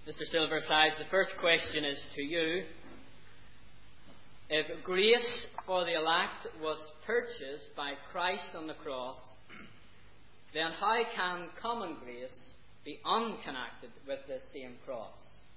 Mr. Silversides, the first question is to you. If grace for the elect was purchased by Christ on the cross, then how can common grace be unconnected with this same cross?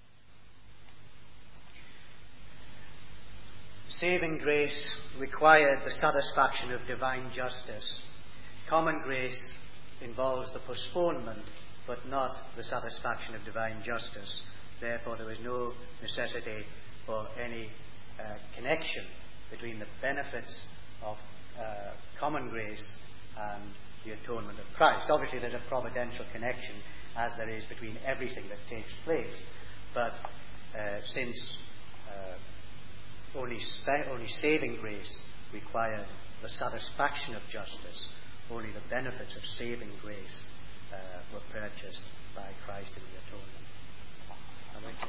Saving grace required the satisfaction of divine justice. Common grace involves the postponement, but not the satisfaction of divine justice. Therefore, there is no necessity for any connection between the benefits of common grace and the atonement of Christ. Obviously, there's a providential connection, as there is between everything that takes place. But since only saving grace required the satisfaction of justice, only the benefits of saving grace were purchased by Christ in the atonement.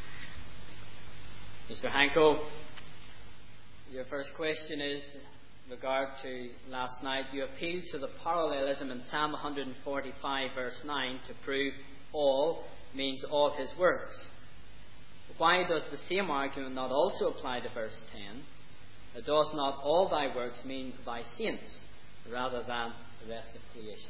Mr. Hanko, your first question is in regard to last night. You appealed to the parallelism in Psalm 145 verse 9 to prove all means all his works. Why does the same argument not also apply to verse 10? Does not all thy works mean thy saints rather than the rest of creation?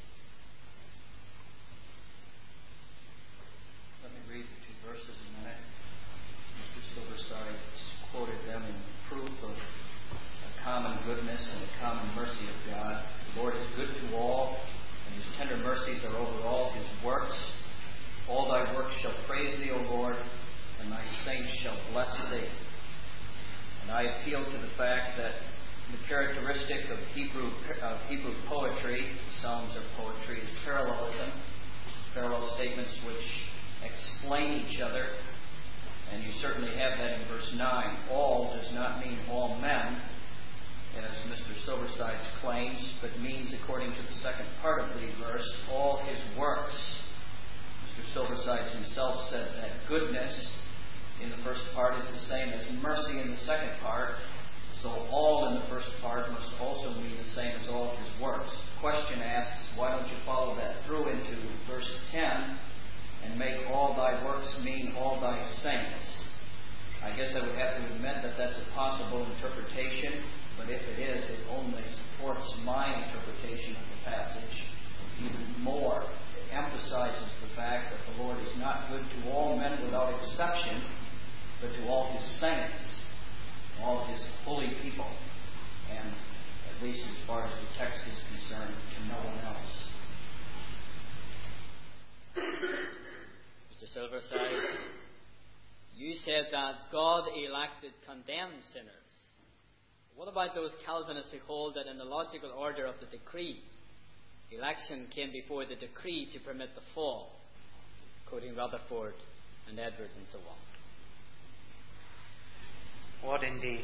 Let me read the two verses a minute. Mr. Silverside quoted them in proof of the common goodness and the common mercy of God. The Lord is good to all, and his tender mercies are over all his works. All thy works shall praise thee, O Lord, and thy saints shall bless thee. And I appeal to the fact that the characteristic of Hebrew poetry, Psalms are poetry, is parallelism, parallel statements which explain each other. And you certainly have that in verse 9. All does not mean all men, as Mr. Silversides claims, but means, according to the second part of the verse, all his works. Mr. Silversides himself said that goodness in the first part is the same as mercy in the second part. So all in the first part must also mean the same as all his works. The question asks, why don't you follow that through into verse 10 and make all thy works mean all thy saints? I guess I would have to admit that that's a possible interpretation, but if it is, it only supports my interpretation of the passage even more. It emphasizes the fact that the Lord is not good to all men without exception, but to all his saints, all his holy people, and at least as far as the text is concerned, to no one else. Mr. Silversides, you said that God elected condemned sinners. What about those Calvinists who hold that in the logical order of the decree, election came before the decree to permit the fall, quoting Rutherford and Edwards and so on? What indeed?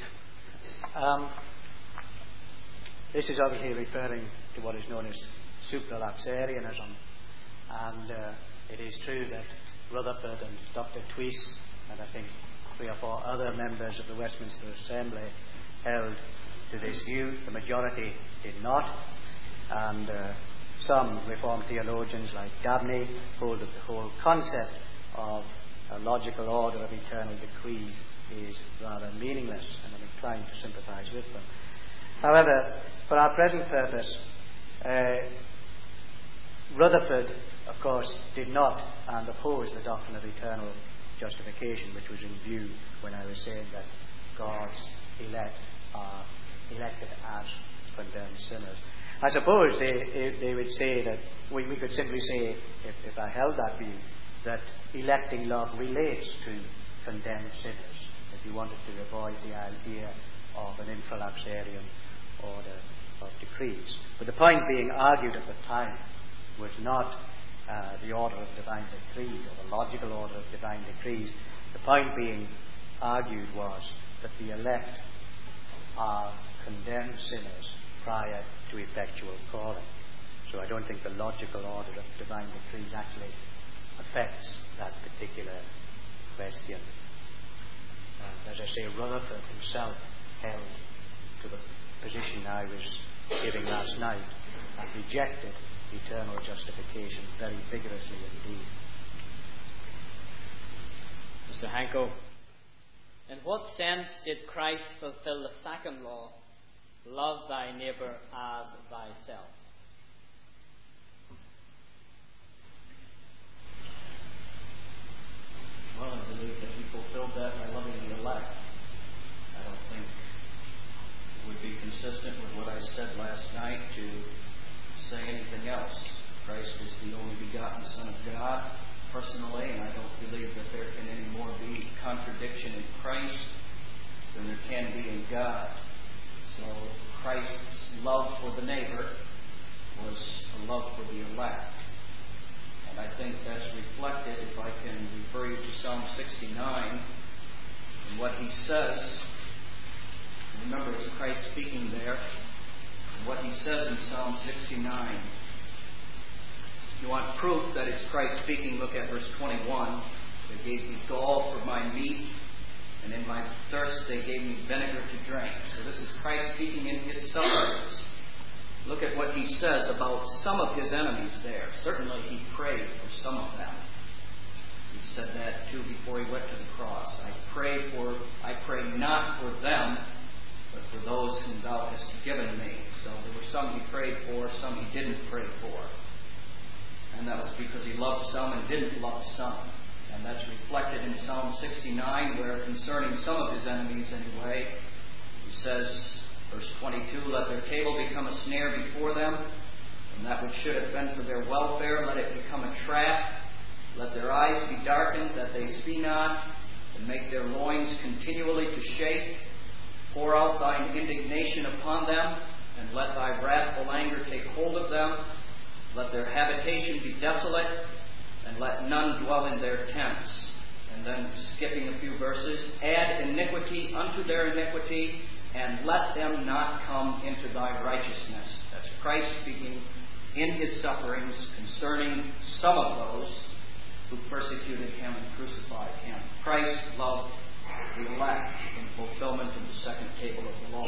This is obviously referring to what is known as supralapsarianism, and it is true that Rutherford and Dr. Tweese, and I think 3 or 4 other members of the Westminster Assembly, held to this view. The majority did not, and some Reformed theologians like Dabney hold that the whole concept of a logical order of eternal decrees is rather meaningless, and I'm inclined to sympathize with them. However, for our present purpose, Rutherford, of course, did not and opposed the doctrine of eternal justification, which was in view when I was saying that God's elect are elected as condemned sinners. I suppose they would say that we could simply say, if I held that view, that electing love relates to condemned sinners, if you wanted to avoid the idea of an infralapsarian order of decrees. But the point being argued at the time was not the order of divine decrees or the logical order of divine decrees. The point being argued was that the elect are condemned sinners prior to effectual calling. So I don't think the logical order of divine decrees actually affects that particular question. As I say, Rutherford himself held to the position I was giving last night and rejected eternal justification very vigorously indeed. Mr. Hanko, in what sense did Christ fulfill the second law, love thy neighbour as thyself? Well, I believe that he fulfilled that by loving the elect. I don't think it would be consistent with what I said last night to say anything else. Christ is the only begotten Son of God personally, and I don't believe that there can any more be contradiction in Christ than there can be in God. So Christ's love for the neighbor was a love for the elect. And I think that's reflected, if I can refer you to Psalm 69, and what he says. Remember, it's Christ speaking there. And what he says in Psalm 69. If you want proof that it's Christ speaking, look at verse 21. They gave me gall for my meat, and in my thirst they gave me vinegar to drink. So this is Christ speaking in his sufferings. Look at what he says about some of his enemies there. Certainly he prayed for some of them. He said that too before he went to the cross. I pray not for them, but for those whom thou hast given me. So there were some he prayed for, some he didn't pray for. And that was because he loved some and didn't love some. And that's reflected in Psalm 69, where concerning some of his enemies anyway, he says, verse 22, let their table become a snare before them, and that which should have been for their welfare, let it become a trap. Let their eyes be darkened, that they see not, and make their loins continually to shake. Pour out thine indignation upon them, and let thy wrathful anger take hold of them. Let their habitation be desolate, and let none dwell in their tents. And then, skipping a few verses, add iniquity unto their iniquity, and let them not come into thy righteousness. That's Christ speaking in his sufferings concerning some of those who persecuted him and crucified him. Christ loved the elect in fulfillment of the second table of the law.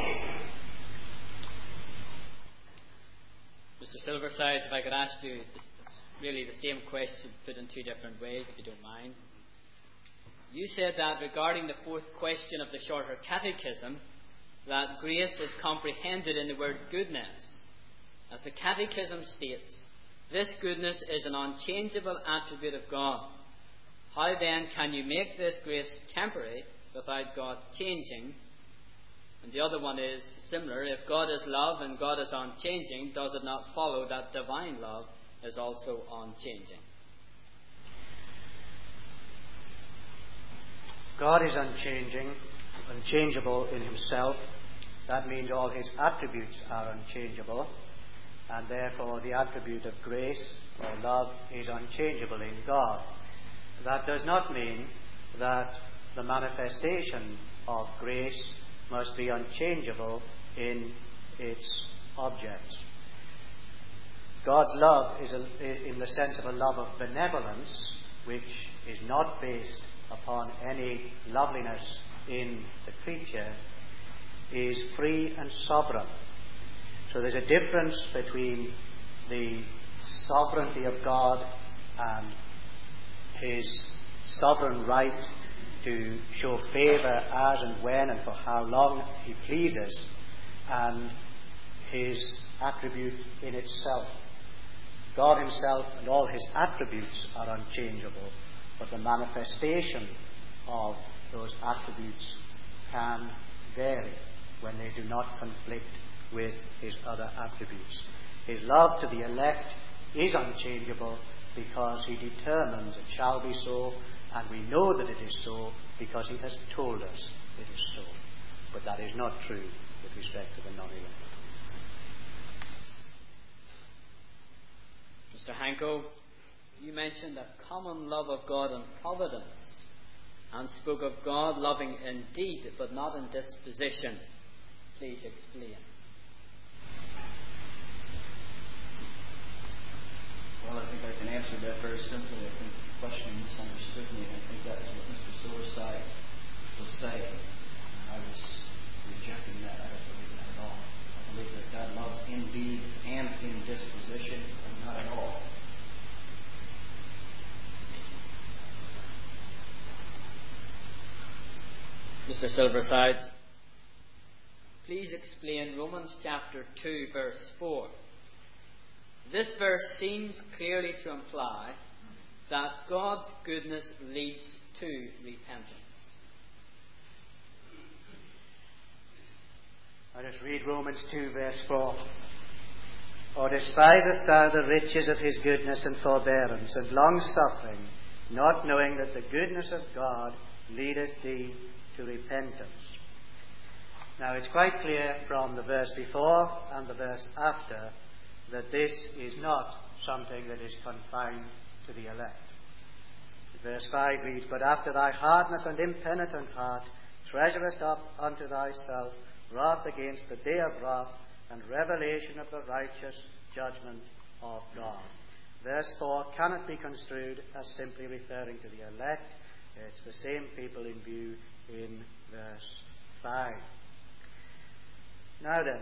Mr. Silverside, if I could ask you really the same question put in two different ways, if you don't mind. You said that regarding the fourth question of the Shorter Catechism, that grace is comprehended in the word goodness. As the Catechism states, this goodness is an unchangeable attribute of God. How then can you make this grace temporary without God changing? And the other one is similar. If God is love and God is unchanging, does it not follow that divine love is also unchanging? God is unchangeable in himself. That means all his attributes are unchangeable, and therefore the attribute of grace or love is unchangeable in God. That does not mean that the manifestation of grace must be unchangeable in its objects. God's love is in the sense of a love of benevolence, which is not based upon any loveliness in the creature, is free and sovereign. So there's a difference between the sovereignty of God and his sovereign right to show favour as and when and for how long he pleases, and his attribute in itself. God himself and all his attributes are unchangeable, but the manifestation of those attributes can vary when they do not conflict with his other attributes. His love to the elect is unchangeable because he determines it shall be so, and we know that it is so because he has told us it is so. But that is not true with respect to the non-elect. Mr. Hanko, you mentioned a common love of God and providence, and spoke of God loving in deed but not in disposition. Please explain. Well, I think I can answer that very simply. I think the question misunderstood me, and I think that is what Mr. Silverside was saying. I was rejecting that. I don't believe that at all. I believe that God loves in deed and in disposition, but not at all. Mr. Silversides, please explain Romans chapter 2, verse 4. This verse seems clearly to imply that God's goodness leads to repentance. I just read Romans 2, verse 4. Or despisest thou the riches of his goodness and forbearance and long-suffering, not knowing that the goodness of God leadeth thee to repentance? Now it's quite clear from the verse before and the verse after that this is not something that is confined to the elect. Verse 5 reads, But after thy hardness and impenitent heart treasurest up unto thyself wrath against the day of wrath and revelation of the righteous judgment of God. Verse 4 cannot be construed as simply referring to the elect. It's the same people in view in verse 5. Now then,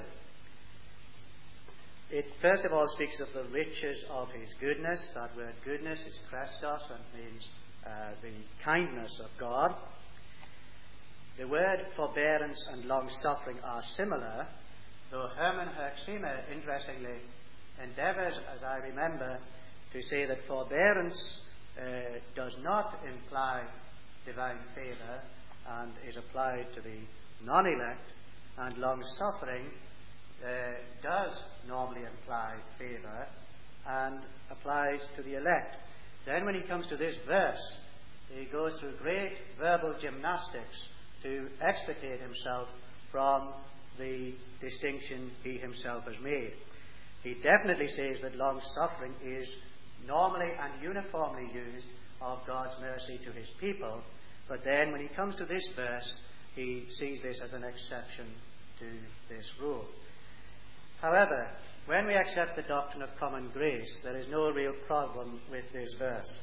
it first of all speaks of the riches of his goodness. That word goodness is Christos and means the kindness of God. The word forbearance and long-suffering are similar, though Hermann Herxheimer, interestingly, endeavours, as I remember, to say that forbearance does not imply divine favour and is applied to the non-elect, and long-suffering does normally imply favour and applies to the elect. Then when he comes to this verse, he goes through great verbal gymnastics to extricate himself from the distinction he himself has made. He definitely says that long-suffering is normally and uniformly used of God's mercy to his people, but then when he comes to this verse, he sees this as an exception to this rule. However, when we accept the doctrine of common grace, there is no real problem with this verse.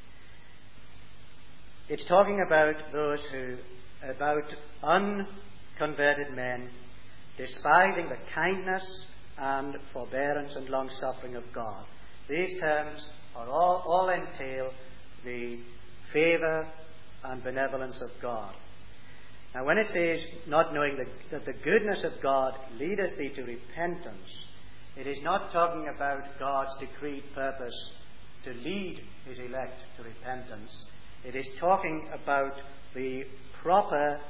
It's talking about about unconverted men despising the kindness and forbearance and long-suffering of God. These terms are all entail the favour and benevolence of God. Now when it says, not knowing that the goodness of God leadeth thee to repentance, it is not talking about God's decreed purpose to lead his elect to repentance. It is talking about the proper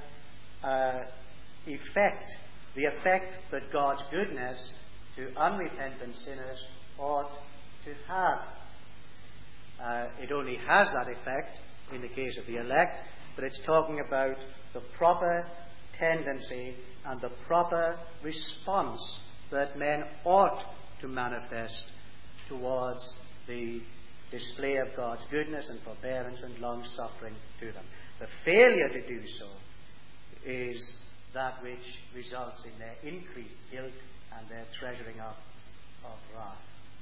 effect, the effect that God's goodness to unrepentant sinners ought to have. It only has that effect in the case of the elect, but it's talking about the proper tendency and the proper response that men ought to manifest towards the display of God's goodness and forbearance and long-suffering to them. The failure to do so is that which results in their increased guilt and their treasuring up of wrath.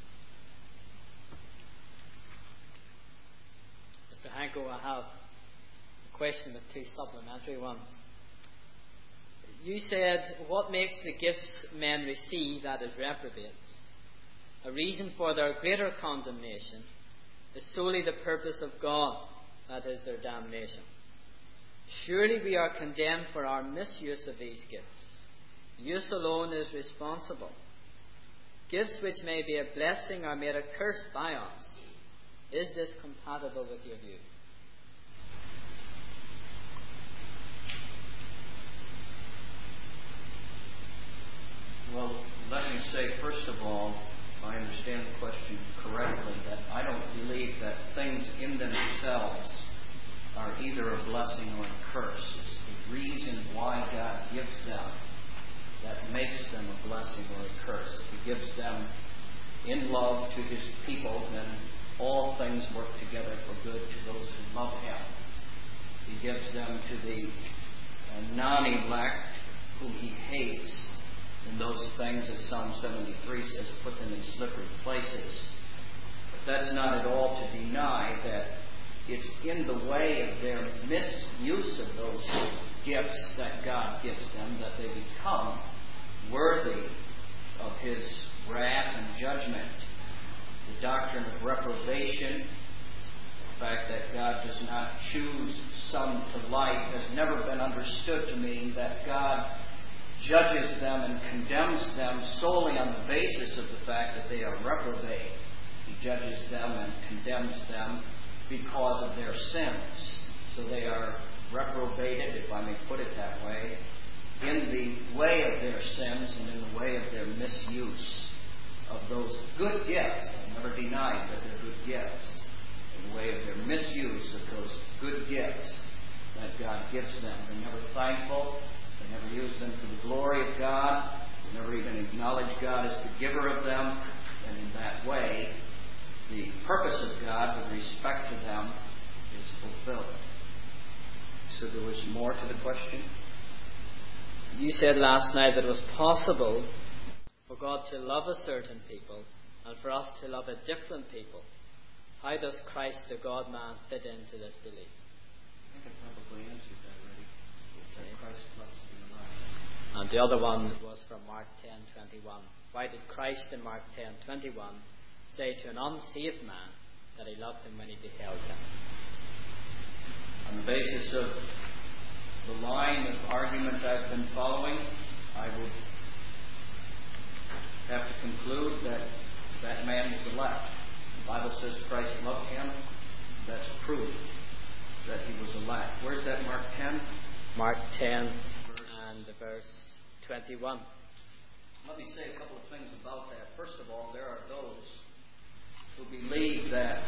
Mr. Hanko, I have a question with two supplementary ones. You said, what makes the gifts men receive, that is reprobates, a reason for their greater condemnation, is solely the purpose of God, that is their damnation. Surely we are condemned for our misuse of these gifts. Use alone is responsible. Gifts which may be a blessing are made a curse by us. Is this compatible with your view? Well, let me say, first of all, if I understand the question correctly, that I don't believe that things in themselves are either a blessing or a curse. It's the reason why God gives them that makes them a blessing or a curse. If He gives them in love to His people, then all things work together for good to those who love Him. He gives them to the non-elect whom He hates, and those things, as Psalm 73 says, put them in slippery places. But that's not at all to deny that it's in the way of their misuse of those gifts that God gives them that they become worthy of His wrath and judgment. The doctrine of reprobation The fact that God does not choose some to light has never been understood to mean that God judges them and condemns them solely on the basis of the fact that they are reprobate. He judges them and condemns them because of their sins. So they are reprobated, if I may put it that way, in the way of their sins and in the way of their misuse of those good gifts. I never denied that they're good gifts. In the way of their misuse of those good gifts that God gives them. They're never thankful. They never use them for the glory of God. They never even acknowledge God as the giver of them. And in that way, the purpose of God with respect to them is fulfilled. So there was more to the question? You said last night that it was possible for God to love a certain people and for us to love a different people. How does Christ, the God-man, fit into this belief? I think I probably answered that already. Okay. Christ loves the alive. And the other one was from Mark 10:21. Why did Christ in Mark 10:21 say to an unsaved man that he loved him when he beheld him? On the basis of the line of argument I've been following, I would have to conclude that that man was elect. The Bible says Christ loved him. That's proof that he was elect. Where's that, Mark 10? Mark 10 and verse 21. Let me say a couple of things about that. First of all, there are those who believe that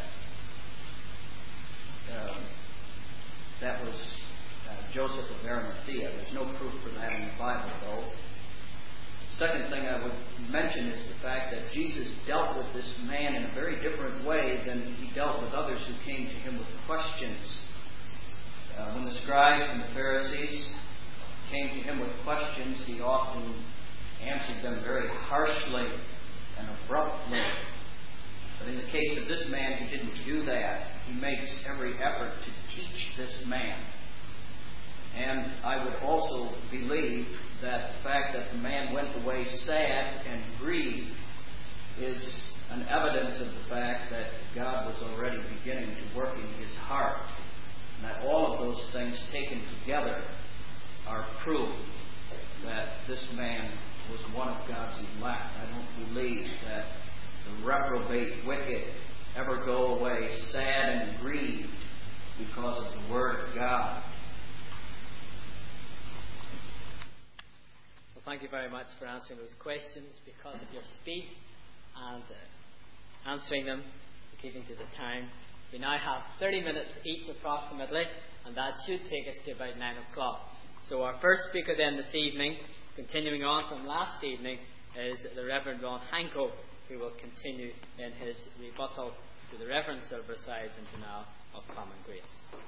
that was Joseph of Arimathea. There's no proof for that in the Bible, though. Second thing I would mention is the fact that Jesus dealt with this man in a very different way than he dealt with others who came to him with questions. When the scribes and the Pharisees came to him with questions, he often answered them very harshly and abruptly. But in the case of this man, he didn't do that. He makes every effort to teach this man. And I would also believe that the fact that the man went away sad and grieved is an evidence of the fact that God was already beginning to work in his heart. And that all of those things taken together are proof that this man was one of God's elect. I don't believe that the reprobate wicked ever go away sad and grieved because of the Word of God. Well, thank you very much for answering those questions because of your speed and answering them, keeping to the time. We now have 30 minutes each approximately, and that should take us to about 9 o'clock. So our first speaker then this evening, continuing on from last evening, is the Reverend Ron Hanco, who will continue in his rebuttal to the Reverend Silversides and denial of common grace.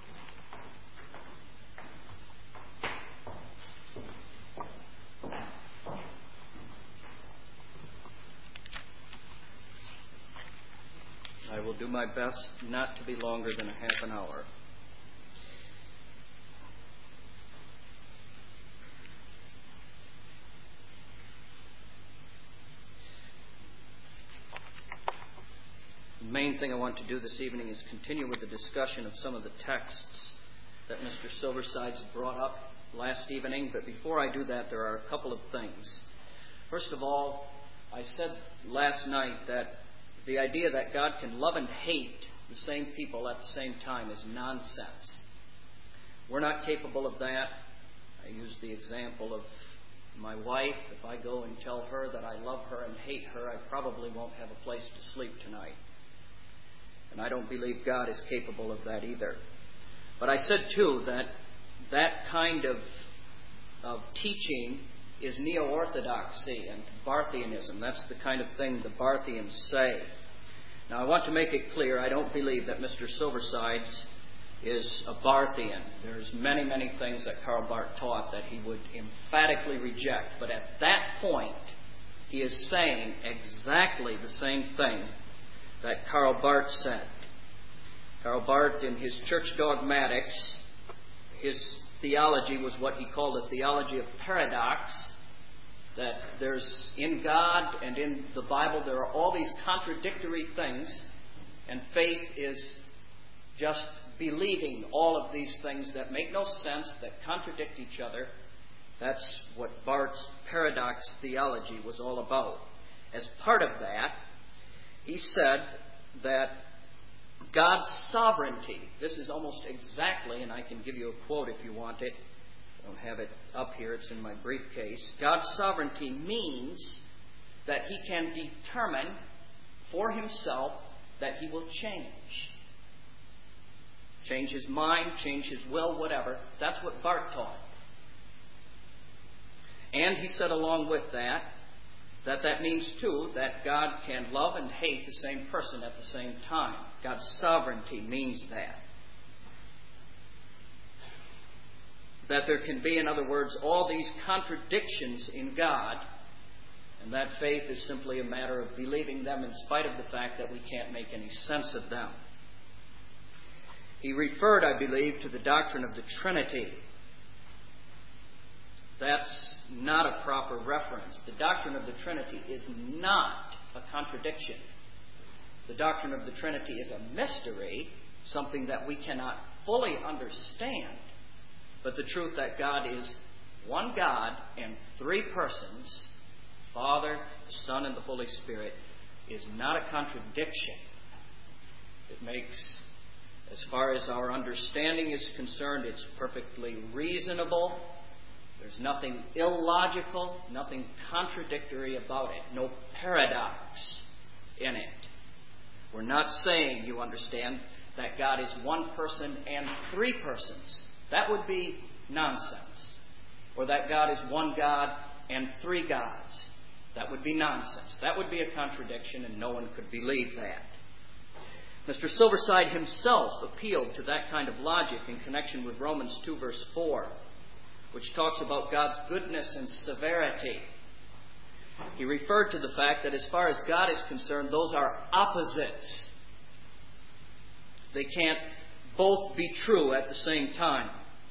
I will do my best not to be longer than a half an hour. The main thing I want to do this evening is continue with the discussion of some of the texts that Mr. Silversides brought up last evening. But before I do that, there are a couple of things. First of all, I said last night that the idea that God can love and hate the same people at the same time is nonsense. We're not capable of that. I use the example of my wife. If I go and tell her that I love her and hate her, I probably won't have a place to sleep tonight. And I don't believe God is capable of that either. But I said, too, that that kind of teaching is neo-orthodoxy and Barthianism. That's the kind of thing the Barthians say. Now, I want to make it clear, I don't believe that Mr. Silversides is a Barthian. There's many, many things that Karl Barth taught that he would emphatically reject. But at that point, he is saying exactly the same thing that Karl Barth said. Karl Barth, in his Church Dogmatics, his theology was what he called a theology of paradox, that there's in God and in the Bible there are all these contradictory things, and faith is just believing all of these things that make no sense, that contradict each other. That's what Barth's paradox theology was all about. As part of that, he said that God's sovereignty, this is almost exactly, and I can give you a quote if you want it. I don't have it up here, it's in my briefcase. God's sovereignty means that He can determine for Himself that He will change. Change His mind, change His will, whatever. That's what Barth taught. And he said along with that means too that God can love and hate the same person at the same time. God's sovereignty means that. That there can be, in other words, all these contradictions in God, and that faith is simply a matter of believing them in spite of the fact that we can't make any sense of them. He referred, I believe, to the doctrine of the Trinity. That's not a proper reference. The doctrine of the Trinity is not a contradiction. The doctrine of the Trinity is a mystery, something that we cannot fully understand. But the truth that God is one God and three persons, Father, the Son, and the Holy Spirit, is not a contradiction. It makes, as far as our understanding is concerned, it's perfectly reasonable. There's nothing illogical, nothing contradictory about it, no paradox in it. We're not saying, you understand, that God is one person and three persons. That would be nonsense. Or that God is one God and three gods. That would be nonsense. That would be a contradiction, and no one could believe that. Mr. Silverside himself appealed to that kind of logic in connection with Romans 2, verse 4, which talks about God's goodness and severity. He referred to the fact that as far as God is concerned, those are opposites. They can't both be true at the same time.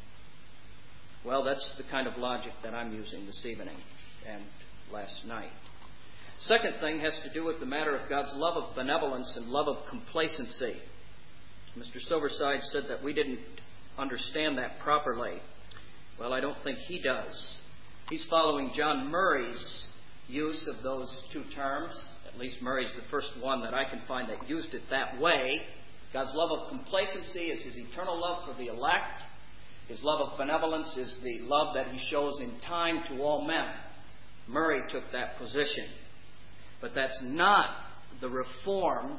Well, that's the kind of logic that I'm using this evening and last night. Second thing has to do with the matter of God's love of benevolence and love of complacency. Mr. Silverside said that we didn't understand that properly. Well, I don't think he does. He's following John Murray's use of those two terms. At least Murray's the first one that I can find that used it that way. God's love of complacency is His eternal love for the elect. His love of benevolence is the love that He shows in time to all men. Murray took that position. But that's not the Reformed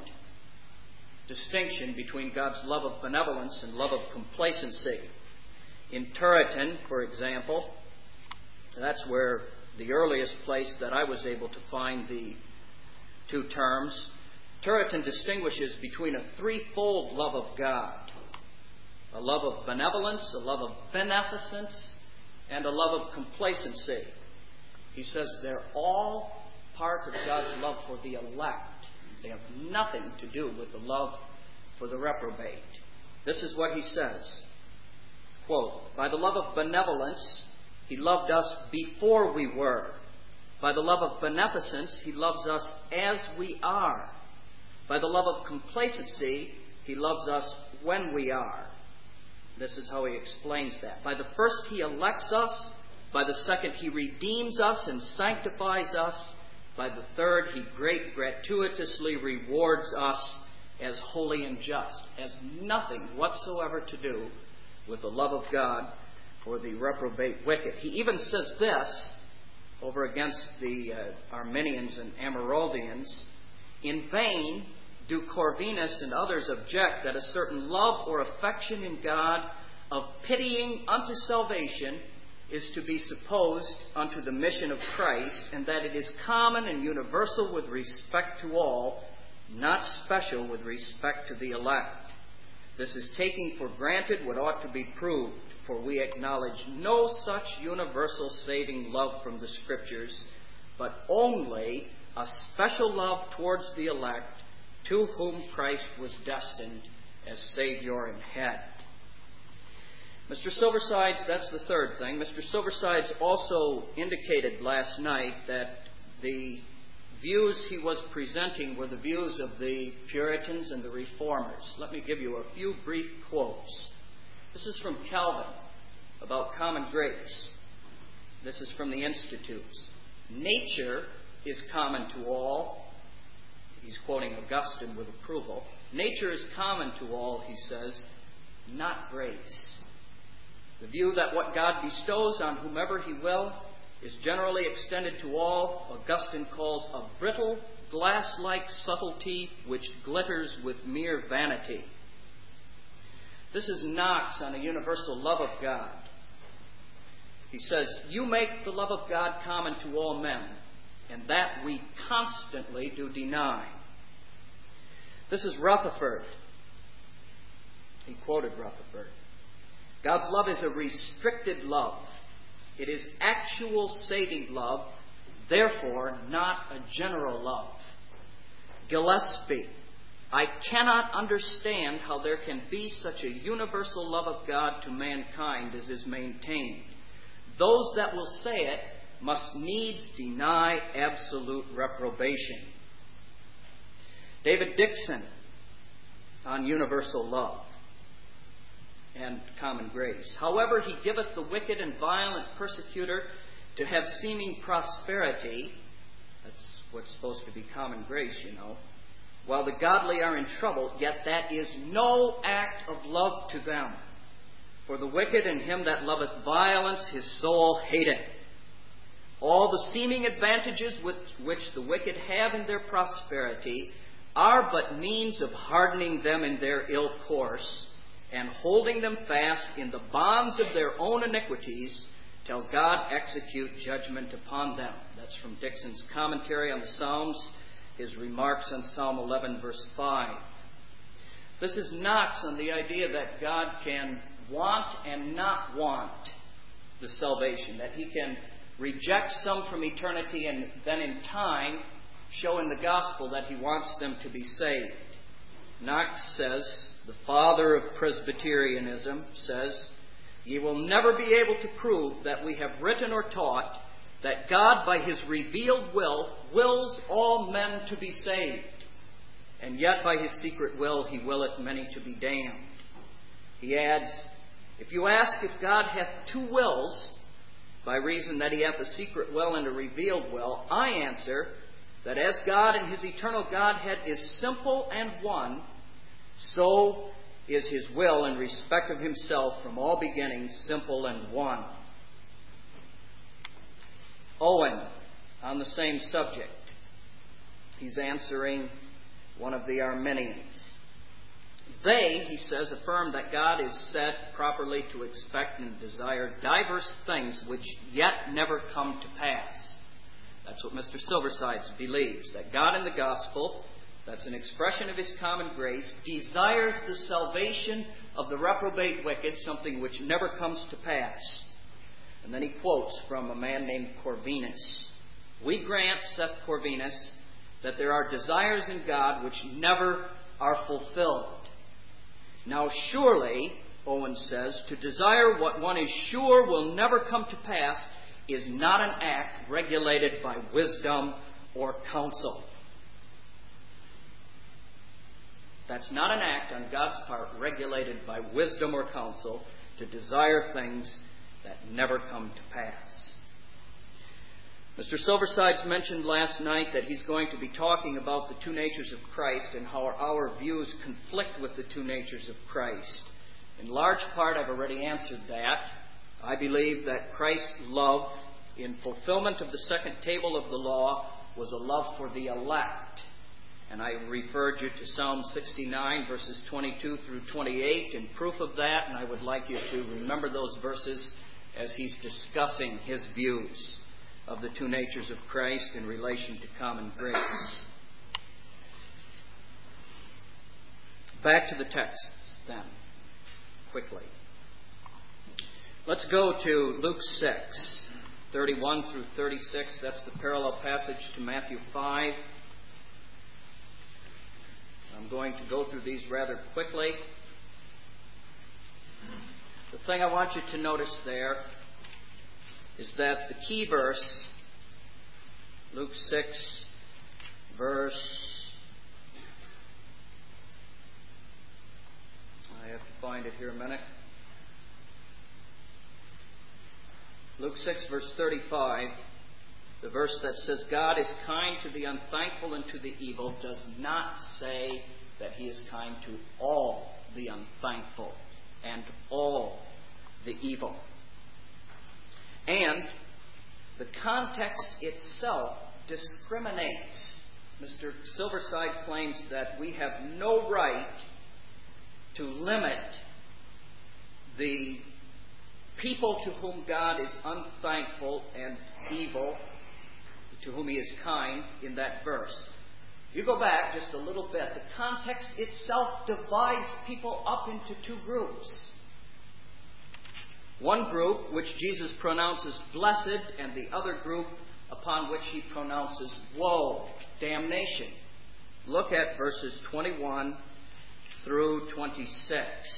distinction between God's love of benevolence and love of complacency. In Turretin, for example, that's where the earliest place that I was able to find the two terms. Turretin distinguishes between a threefold love of God. A love of benevolence, a love of beneficence, and a love of complacency. He says they're all part of God's love for the elect. They have nothing to do with the love for the reprobate. This is what he says. Quote, "By the love of benevolence, He loved us before we were. By the love of beneficence, He loves us as we are. By the love of complacency, He loves us when we are." This is how he explains that. By the first, He elects us. By the second, He redeems us and sanctifies us. By the third, He gratuitously rewards us as holy and just. Has nothing whatsoever to do with the love of God for the reprobate wicked. He even says this over against the Arminians and Amyraldians. "In vain do Corvinus and others object that a certain love or affection in God of pitying unto salvation is to be supposed unto the mission of Christ, and that it is common and universal with respect to all, not special with respect to the elect. This is taking for granted what ought to be proved, for we acknowledge no such universal saving love from the Scriptures, but only a special love towards the elect, to whom Christ was destined as Savior and Head." Mr. Silverside's, that's the third thing. Mr. Silverside's also indicated last night that the views he was presenting were the views of the Puritans and the Reformers. Let me give you a few brief quotes. This is from Calvin about common grace. This is from the Institutes. Nature is common to all. He's quoting Augustine with approval. Nature is common to all, he says, not grace. The view that what God bestows on whomever he will is generally extended to all, Augustine calls a brittle, glass-like subtlety which glitters with mere vanity. This is Knox on a universal love of God. He says, you make the love of God common to all men, and that we constantly do deny. This is Rutherford. He quoted Rutherford. God's love is a restricted love. It is actual saving love, therefore not a general love. Gillespie. I cannot understand how there can be such a universal love of God to mankind as is maintained. Those that will say it must needs deny absolute reprobation. David Dixon on universal love and common grace. However, he giveth the wicked and violent persecutor to have seeming prosperity. That's what's supposed to be common grace, you know. While the godly are in trouble, yet that is no act of love to them. For the wicked and him that loveth violence, his soul hateth. All the seeming advantages which the wicked have in their prosperity are but means of hardening them in their ill course, and holding them fast in the bonds of their own iniquities, till God execute judgment upon them. That's from Dixon's commentary on the Psalms, his remarks on Psalm 11, verse 5. This is Knox on the idea that God can want and not want the salvation, that he can reject some from eternity and then in time show in the gospel that he wants them to be saved. Knox says, the father of Presbyterianism says, ye will never be able to prove that we have written or taught that God by his revealed will wills all men to be saved, and yet by his secret will he willeth many to be damned. He adds, if you ask if God hath two wills, by reason that he hath a secret will and a revealed will, I answer that as God in his eternal Godhead is simple and one, so is his will in respect of himself from all beginning simple and one. Owen, on the same subject, he's answering one of the Arminians. They, he says, affirm that God is said properly to expect and desire diverse things which yet never come to pass. That's what Mr. Silversides believes, that God in the gospel, that's an expression of his common grace, desires the salvation of the reprobate wicked, something which never comes to pass. And then he quotes from a man named Corvinus. We grant, saith Corvinus, that there are desires in God which never are fulfilled. Now surely, Owen says, to desire what one is sure will never come to pass is not an act regulated by wisdom or counsel. That's not an act on God's part regulated by wisdom or counsel to desire things that never come to pass. Mr. Silversides mentioned last night that he's going to be talking about the two natures of Christ and how our views conflict with the two natures of Christ. In large part, I've already answered that. I believe that Christ's love in fulfillment of the second table of the law was a love for the elect. And I referred you to Psalm 69, verses 22 through 28 in proof of that, and I would like you to remember those verses as he's discussing his views of the two natures of Christ in relation to common grace. Back to the texts, then, quickly. Let's go to Luke 6, 31 through 36. That's the parallel passage to Matthew 5. I'm going to go through these rather quickly. The thing I want you to notice there is that the key verse, Luke 6, verse... I have to find it here a minute. Luke 6, verse 35, the verse that says, God is kind to the unthankful and to the evil, does not say that He is kind to all the unthankful and all the evil. And the context itself discriminates. Mr. Silverside claims that we have no right to limit the people to whom God is unthankful and evil, to whom He is kind, in that verse. You go back just a little bit. The context itself divides people up into two groups. One group which Jesus pronounces blessed, and the other group upon which He pronounces woe, damnation. Look at verses 21 through 26.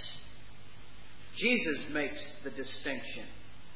Jesus makes the distinction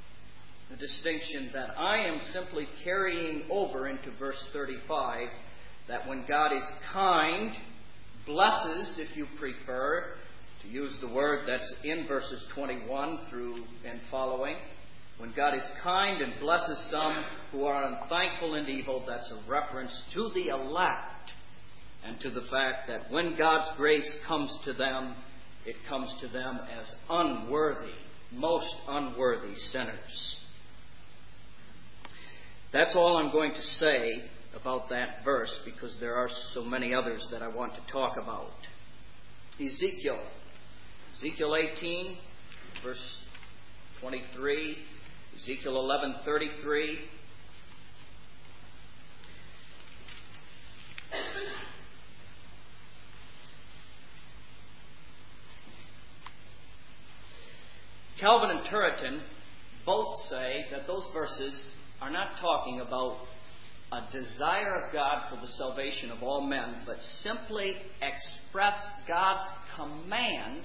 that I am simply carrying over into verse 35, that when God is kind, blesses, if you prefer, to use the word that's in verses 21 through and following, when God is kind and blesses some who are unthankful and evil, that's a reference to the elect and to the fact that when God's grace comes to them, it comes to them as unworthy, most unworthy sinners. That's all I'm going to say about that verse, because there are so many others that I want to talk about. Ezekiel 18, verse 23, Ezekiel 11:33. Calvin and Turretin both say that those verses are not talking about a desire of God for the salvation of all men, but simply express God's command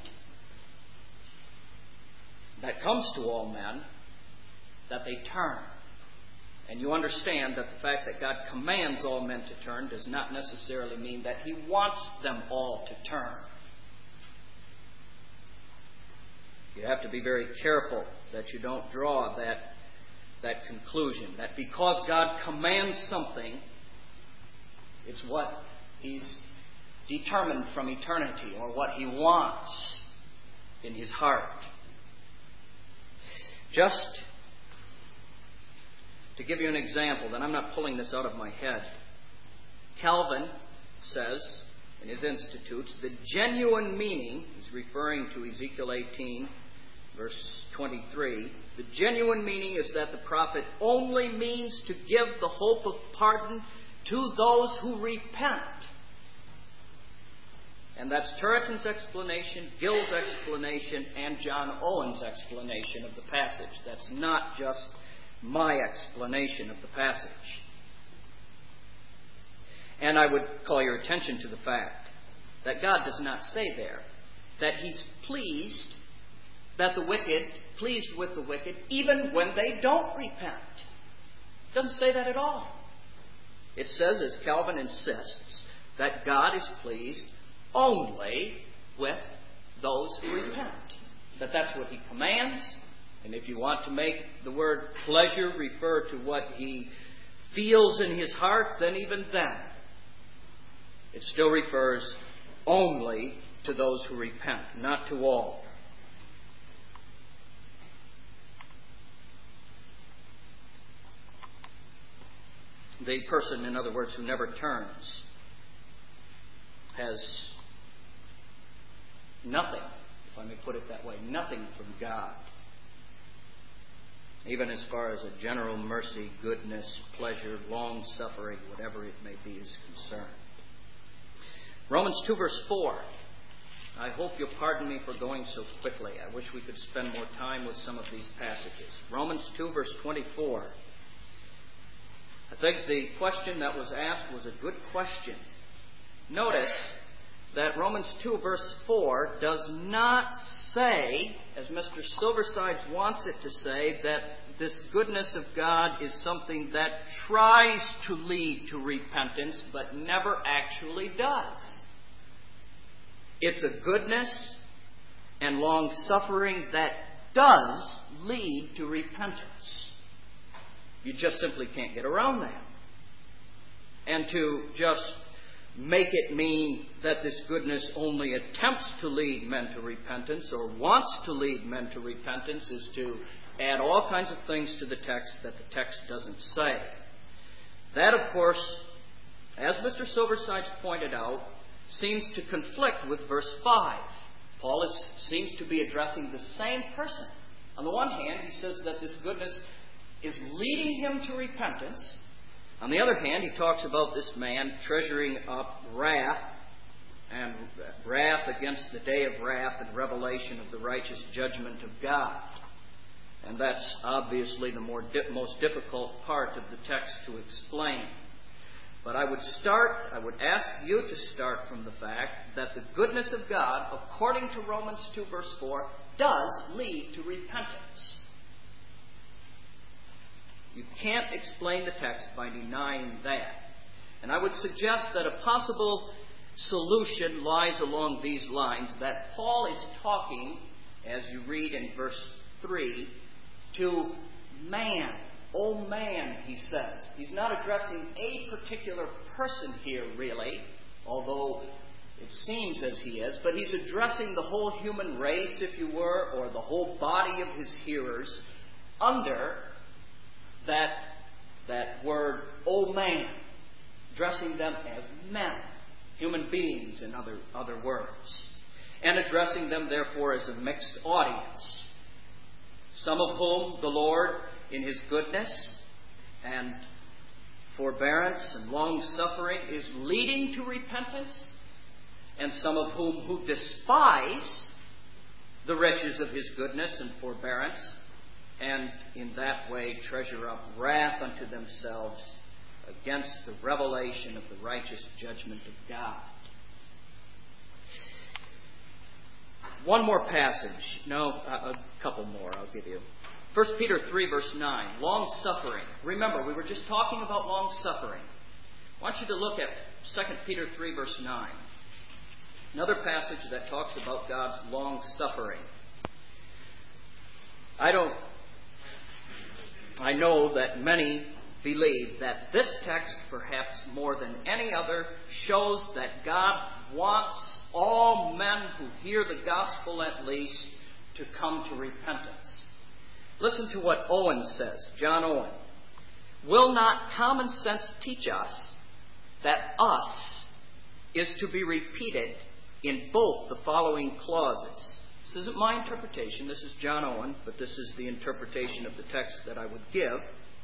that comes to all men, that they turn. And you understand that the fact that God commands all men to turn does not necessarily mean that He wants them all to turn. You have to be very careful that you don't draw that conclusion, that because God commands something, it's what He's determined from eternity, or what He wants in His heart. Just to give you an example, and I'm not pulling this out of my head, Calvin says in his Institutes, the genuine meaning, he's referring to Ezekiel 18, verse 23, the genuine meaning is that the prophet only means to give the hope of pardon to those who repent. And that's Turretin's explanation, Gill's explanation, and John Owen's explanation of the passage. That's not just my explanation of the passage. And I would call your attention to the fact that God does not say there that He's pleased with the wicked, even when they don't repent. It doesn't say that at all. It says, as Calvin insists, that God is pleased only with those who repent. That that's what He commands. And if you want to make the word pleasure refer to what He feels in His heart, then even then, it still refers only to those who repent, not to all. The person, in other words, who never turns has nothing, if I may put it that way, nothing from God, even as far as a general mercy, goodness, pleasure, long-suffering, whatever it may be, is concerned. Romans 2, verse 4. I hope you'll pardon me for going so quickly. I wish we could spend more time with some of these passages. Romans 2, verse 24. I think the question that was asked was a good question. Notice that Romans 2 verse 4 does not say, as Mr. Silversides wants it to say, that this goodness of God is something that tries to lead to repentance but never actually does. It's a goodness and long-suffering that does lead to repentance. You just simply can't get around that. And to just make it mean that this goodness only attempts to lead men to repentance or wants to lead men to repentance is to add all kinds of things to the text that the text doesn't say. That, of course, as Mr. Silversides pointed out, seems to conflict with verse 5. Paul seems to be addressing the same person. On the one hand, he says that this goodness is leading him to repentance. On the other hand, he talks about this man treasuring up wrath against the day of wrath and revelation of the righteous judgment of God. And that's obviously the most difficult part of the text to explain. But I would ask you to start from the fact that the goodness of God, according to Romans 2 verse 4, does lead to repentance. You can't explain the text by denying that. And I would suggest that a possible solution lies along these lines, that Paul is talking, as you read in verse 3, to man. Oh man, he says. He's not addressing a particular person here, really, although it seems as he is, but he's addressing the whole human race, if you were, or the whole body of his hearers under that word, oh man, addressing them as men, human beings, in other words, and addressing them, therefore, as a mixed audience, some of whom the Lord, in His goodness and forbearance and long-suffering, is leading to repentance, and some of who despise the riches of His goodness and forbearance, and in that way treasure up wrath unto themselves against the revelation of the righteous judgment of God. One more passage. No, a couple more I'll give you. 1 Peter 3 verse 9. Long-suffering. Remember, we were just talking about long-suffering. I want you to look at 2 Peter 3 verse 9. Another passage that talks about God's long-suffering. I know that many believe that this text, perhaps more than any other, shows that God wants all men who hear the gospel at least to come to repentance. Listen to what Owen says, John Owen. Will not common sense teach us that us is to be repeated in both the following clauses? This isn't my interpretation. This is John Owen, but this is the interpretation of the text that I would give.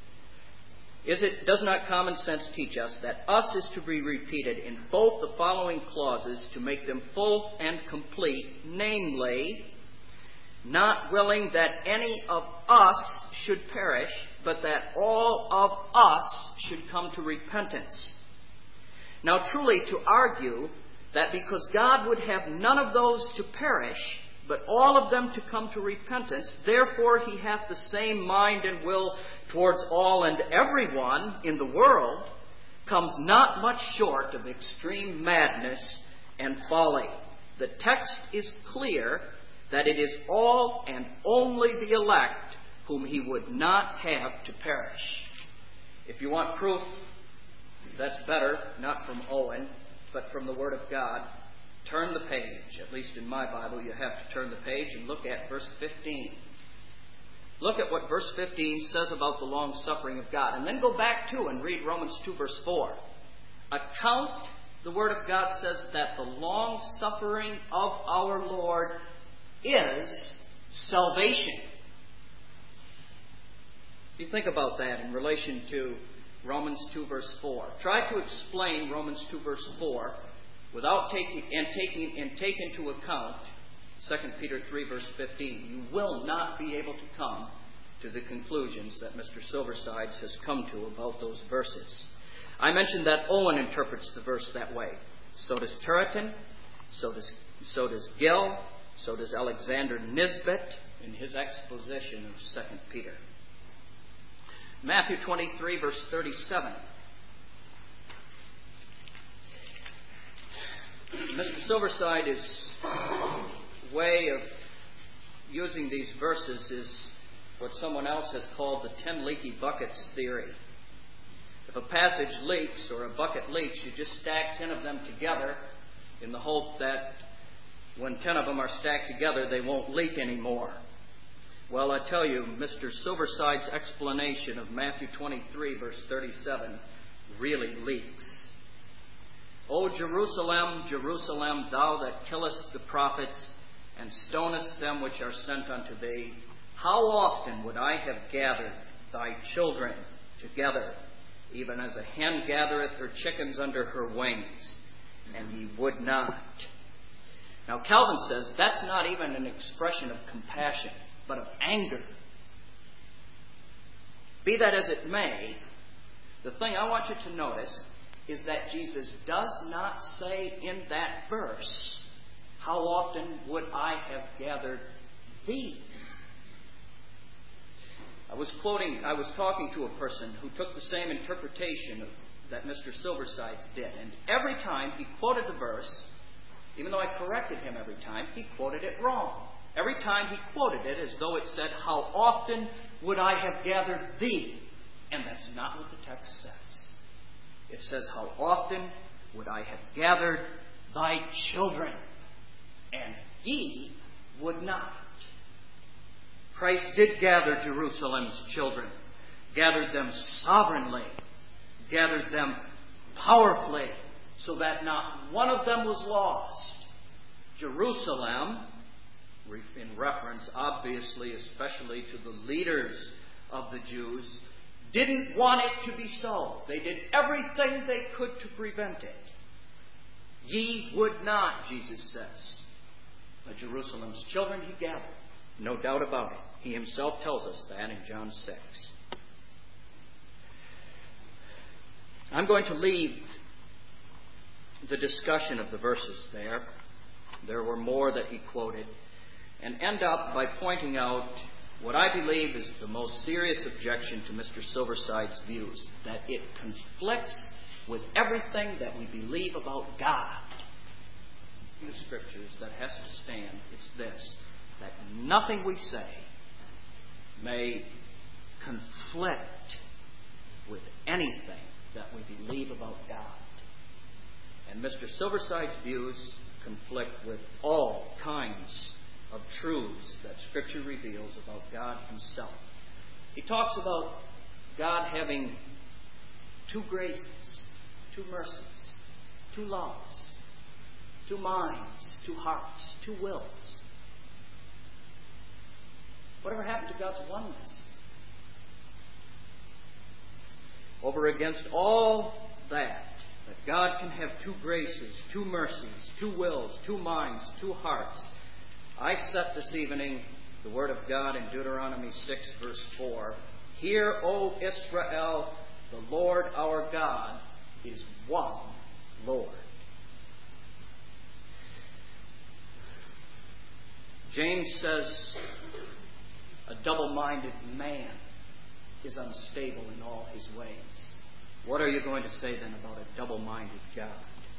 Does not common sense teach us that us is to be repeated in both the following clauses to make them full and complete, namely, not willing that any of us should perish, but that all of us should come to repentance? Now, truly, to argue that because God would have none of those to perish, but all of them to come to repentance, therefore He hath the same mind and will towards all and everyone in the world, comes not much short of extreme madness and folly. The text is clear that it is all and only the elect whom He would not have to perish. If you want proof, that's better, not from Owen, but from the Word of God. Turn the page. At least in my Bible, you have to turn the page and look at verse 15. Look at what verse 15 says about the long-suffering of God. And then go back to and read Romans 2 verse 4. Account, the Word of God says, that the long-suffering of our Lord is salvation. You think about that in relation to Romans 2 verse 4. Try to explain Romans 2 verse 4 without take into account 2 Peter 3 verse 15. You will not be able to come to the conclusions that Mr. Silversides has come to about those verses. I mentioned that Owen interprets the verse that way. So does Turretin, So does Gill. So does Alexander Nisbet in his exposition of 2 Peter. Matthew 23, verse 37. Mr. Silverside's way of using these verses is what someone else has called the 10 leaky buckets theory. If a passage leaks or a bucket leaks, you just stack 10 of them together in the hope that when 10 of them are stacked together, they won't leak anymore. Well, I tell you, Mr. Silverside's explanation of Matthew 23, verse 37, really leaks. O Jerusalem, Jerusalem, thou that killest the prophets and stonest them which are sent unto thee, how often would I have gathered thy children together, even as a hen gathereth her chickens under her wings, and ye would not. Now Calvin says that's not even an expression of compassion, but of anger. Be that as it may, the thing I want you to notice is that Jesus does not say in that verse, how often would I have gathered thee? I was talking to a person who took the same interpretation that Mr. Silversides did. And every time he quoted the verse, even though I corrected him every time, he quoted it wrong. Every time he quoted it as though it said, how often would I have gathered thee? And that's not what the text says. It says, how often would I have gathered thy children? And ye would not. Christ did gather Jerusalem's children, gathered them sovereignly, gathered them powerfully, so that not one of them was lost. Jerusalem, in reference obviously especially to the leaders of the Jews, didn't want it to be so. They did everything they could to prevent it. Ye would not, Jesus says. But Jerusalem's children he gathered. No doubt about it. He himself tells us that in John 6. I'm going to leave the discussion of the verses there. There were more that he quoted. And end up by pointing out what I believe is the most serious objection to Mr. Silverside's views. That it conflicts with everything that we believe about God. In the Scriptures that has to stand, it's this. That nothing we say may conflict with anything that we believe about God. And Mr. Silverside's views conflict with all kinds of truths that Scripture reveals about God himself. He talks about God having two graces, two mercies, two loves, two minds, two hearts, two wills. Whatever happened to God's oneness? Over against all that God can have two graces, two mercies, two wills, two minds, two hearts, I set this evening the Word of God in Deuteronomy 6, verse 4. Hear, O Israel, the Lord our God is one Lord. James says, a double-minded man is unstable in all his ways. What are you going to say then about a double-minded God?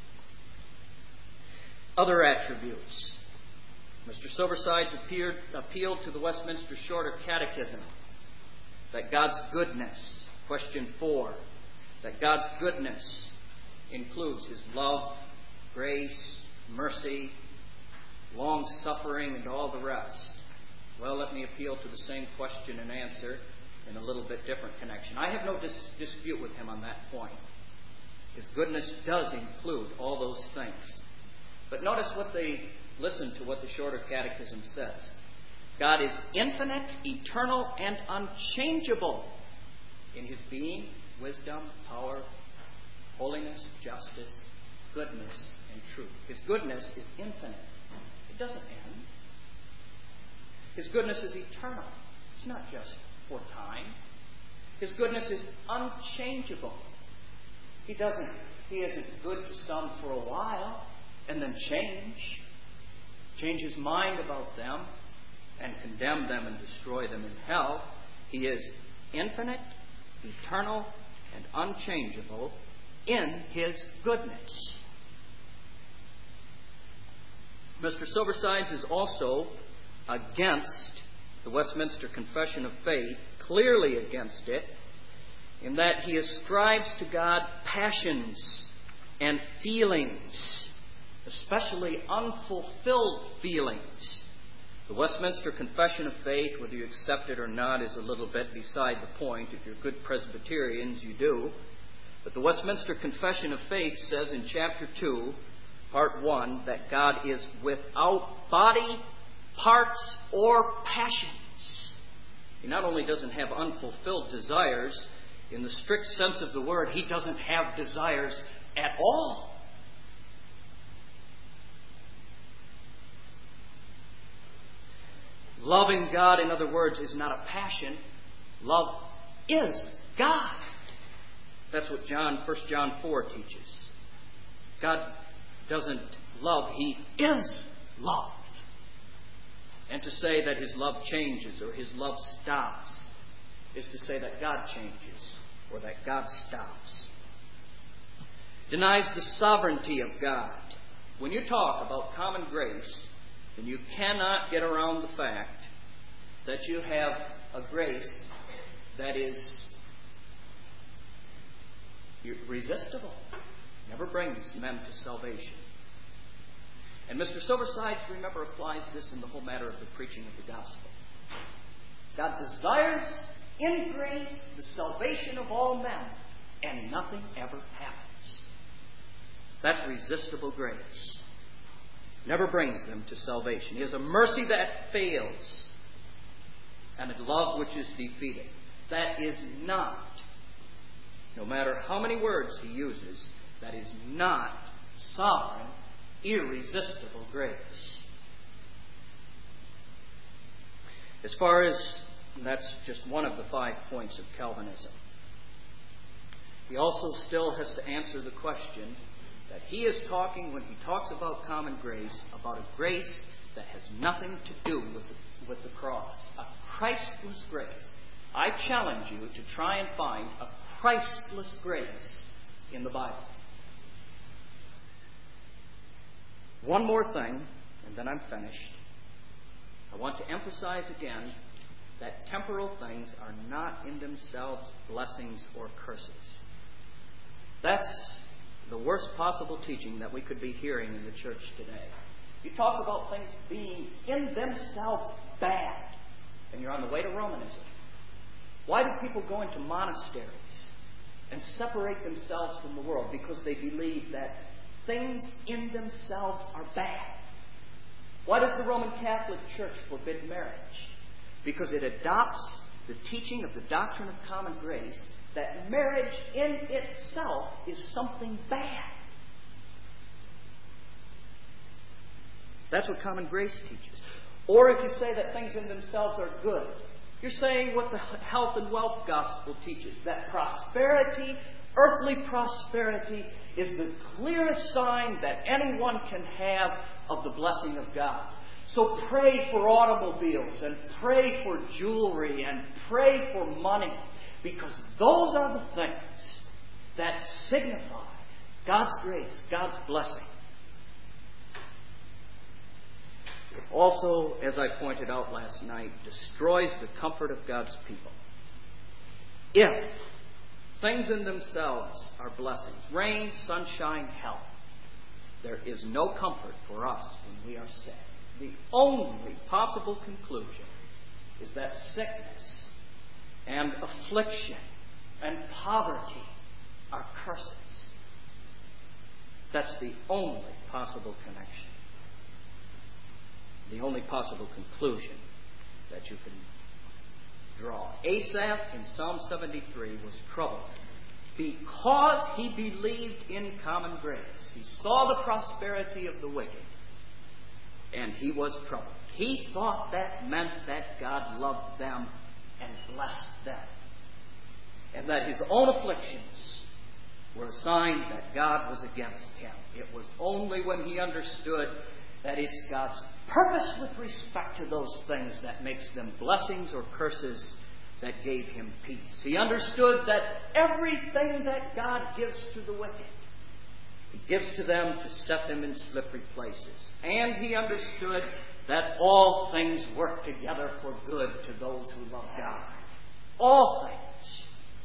Other attributes. Mr. Silversides appealed to the Westminster Shorter Catechism that God's goodness, question 4, that God's goodness includes His love, grace, mercy, long-suffering, and all the rest. Well, let me appeal to the same question and answer in a little bit different connection. I have no dispute with him on that point. His goodness does include all those things. But listen to what the Shorter Catechism says. God is infinite, eternal, and unchangeable in His being, wisdom, power, holiness, justice, goodness, and truth. His goodness is infinite. It doesn't end. His goodness is eternal. It's not just for time. His goodness is unchangeable. He isn't good to some for a while, and then change his mind about them, and condemn them and destroy them in hell. He is infinite, eternal, and unchangeable in His goodness. Mr. Silversides is also against the Westminster Confession of Faith, clearly against it, in that he ascribes to God passions and feelings, especially unfulfilled feelings. The Westminster Confession of Faith, whether you accept it or not, is a little bit beside the point. If you're good Presbyterians, you do. But the Westminster Confession of Faith says in chapter 2, part 1, that God is without body, parts, or passions. He not only doesn't have unfulfilled desires, in the strict sense of the word, He doesn't have desires at all. Loving God, in other words, is not a passion. Love is God. That's what 1 John 4 teaches. God doesn't love, He is love. And to say that His love changes or His love stops is to say that God changes or that God stops. Denies the sovereignty of God. When you talk about common grace, then you cannot get around the fact that you have a grace that is irresistible. Never brings men to salvation. And Mr. Silversides, remember, applies this in the whole matter of the preaching of the gospel. God desires in grace the salvation of all men, and nothing ever happens. That's resistible grace. Never brings them to salvation. He has a mercy that fails and a love which is defeated. That is not, no matter how many words he uses, that is not sovereign, irresistible grace. As far as, that's just one of the 5 points of Calvinism. He also still has to answer the question that he is talking, when he talks about common grace, about a grace that has nothing to do with the cross. A Christless grace. I challenge you to try and find a Christless grace in the Bible. One more thing, and then I'm finished. I want to emphasize again that temporal things are not in themselves blessings or curses. That's the worst possible teaching that we could be hearing in the church today. You talk about things being in themselves bad, and you're on the way to Romanism. Why do people go into monasteries and separate themselves from the world? Because they believe that things in themselves are bad. Why does the Roman Catholic Church forbid marriage? Because it adopts the teaching of the doctrine of common grace that marriage in itself is something bad. That's what common grace teaches. Or if you say that things in themselves are good, you're saying what the health and wealth gospel teaches, that prosperity, earthly prosperity, is the clearest sign that anyone can have of the blessing of God. So pray for automobiles and pray for jewelry and pray for money, because those are the things that signify God's grace, God's blessing. It also, as I pointed out last night, destroys the comfort of God's people. If things in themselves are blessings, rain, sunshine, health, there is no comfort for us when we are sick. The only possible conclusion is that sickness and affliction and poverty are curses. That's the only possible connection. The only possible conclusion that you can draw. Asaph in Psalm 73 was troubled because he believed in common grace. He saw the prosperity of the wicked, and he was troubled. He thought that meant that God loved them and blessed them, and that his own afflictions were a sign that God was against him. It was only when he understood that it's God's purpose with respect to those things that makes them blessings or curses that gave him peace. He understood that everything that God gives to the wicked, he gives to them to set them in slippery places. And he understood that all things work together for good to those who love God. All things.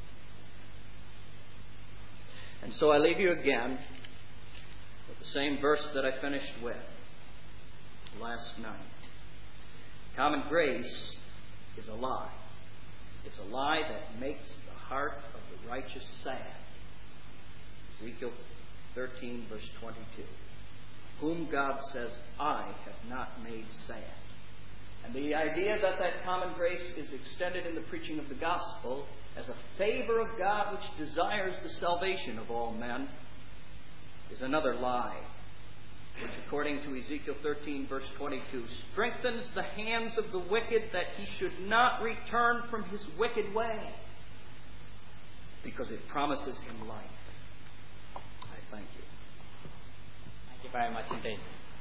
And so I leave you again with the same verse that I finished with last night. Common grace is a lie. It's a lie that makes the heart of the righteous sad. Ezekiel 13, verse 22. Whom God says, I have not made sad. And the idea that common grace is extended in the preaching of the gospel as a favor of God which desires the salvation of all men is another lie, which according to Ezekiel 13, verse 22, strengthens the hands of the wicked that he should not return from his wicked way, because it promises him life. I thank you. Thank you very much indeed.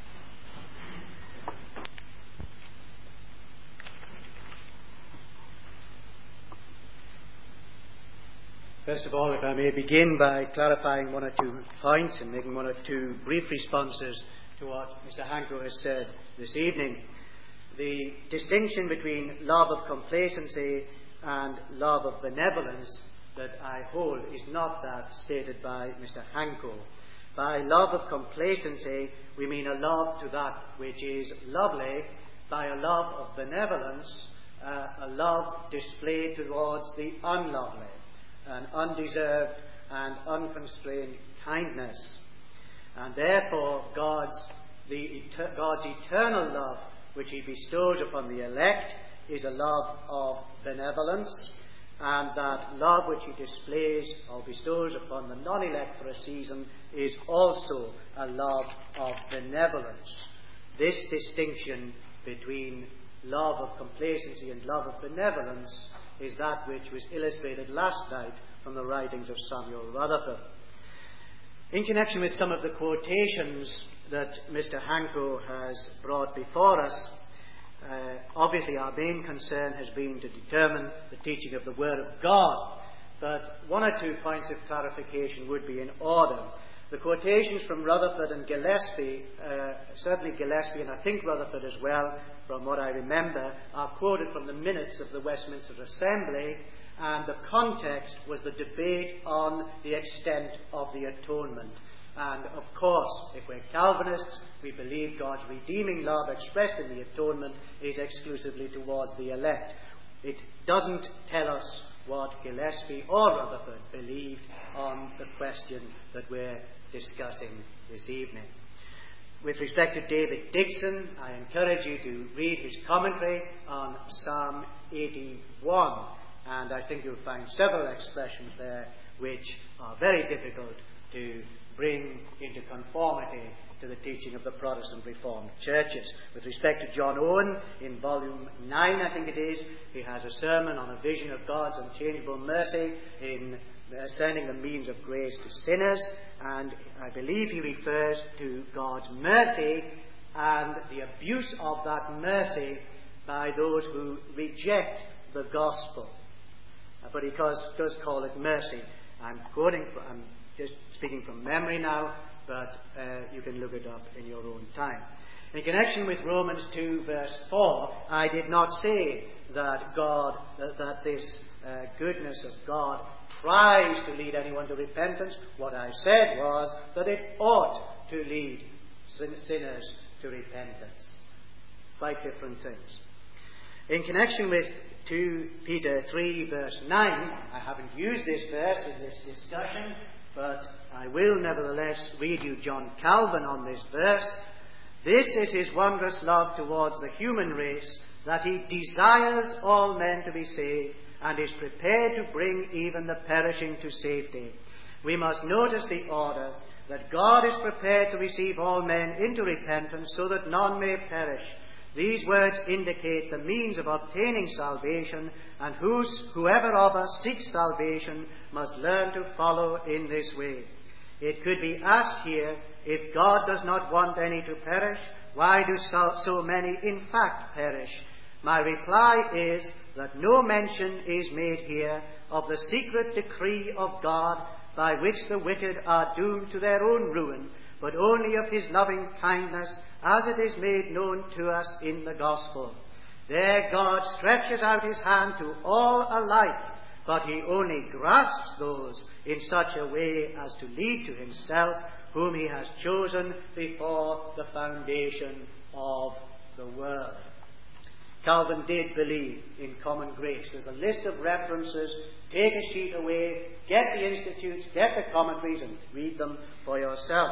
First of all, if I may begin by clarifying one or two points and making one or two brief responses to what Mr. Hanko has said this evening. The distinction between love of complacency and love of benevolence that I hold is not that stated by Mr. Hanko. By love of complacency, we mean a love to that which is lovely. By a love of benevolence, a love displayed towards the unlovely, an undeserved and unconstrained kindness. And therefore, God's eternal love, which he bestows upon the elect, is a love of benevolence, and that love which he displays or bestows upon the non-elect for a season is also a love of benevolence. This distinction between love of complacency and love of benevolence is that which was illustrated last night from the writings of Samuel Rutherford. In connection with some of the quotations that Mr. Hanko has brought before us, obviously our main concern has been to determine the teaching of the Word of God, but one or two points of clarification would be in order. The quotations from Rutherford and Gillespie, certainly Gillespie and I think Rutherford as well, from what I remember, are quoted from the minutes of the Westminster Assembly, and the context was the debate on the extent of the atonement. And of course, if we're Calvinists, we believe God's redeeming love expressed in the atonement is exclusively towards the elect. It doesn't tell us what Gillespie or Rutherford believed on the question that we're discussing this evening. With respect to David Dixon, I encourage you to read his commentary on Psalm 81, and I think you'll find several expressions there which are very difficult to bring into conformity to the teaching of the Protestant Reformed churches. With respect to John Owen, in volume 9, I think it is, he has a sermon on a vision of God's unchangeable mercy in sending the means of grace to sinners, and I believe he refers to God's mercy and the abuse of that mercy by those who reject the gospel. But he does call it mercy. I'm just speaking from memory now, but you can look it up in your own time. In connection with Romans 2 verse 4, I did not say that this goodness of God tries to lead anyone to repentance. What I said was that it ought to lead sinners to repentance. Quite different things. In connection with 2 Peter 3 verse 9, I haven't used this verse in this discussion, but I will nevertheless read you John Calvin on this verse. This is his wondrous love towards the human race, that he desires all men to be saved, and is prepared to bring even the perishing to safety. We must notice the order, that God is prepared to receive all men into repentance, so that none may perish. These words indicate the means of obtaining salvation, and whoever of us seeks salvation must learn to follow in this way. It could be asked here, if God does not want any to perish, why do so many in fact perish? My reply is that no mention is made here of the secret decree of God by which the wicked are doomed to their own ruin, but only of his loving kindness as it is made known to us in the gospel. There God stretches out his hand to all alike, but he only grasps those in such a way as to lead to himself, whom he has chosen before the foundation of the world. Calvin did believe in common grace. There's a list of references. Take a sheet away, get the institutes, get the commentaries, and read them for yourself.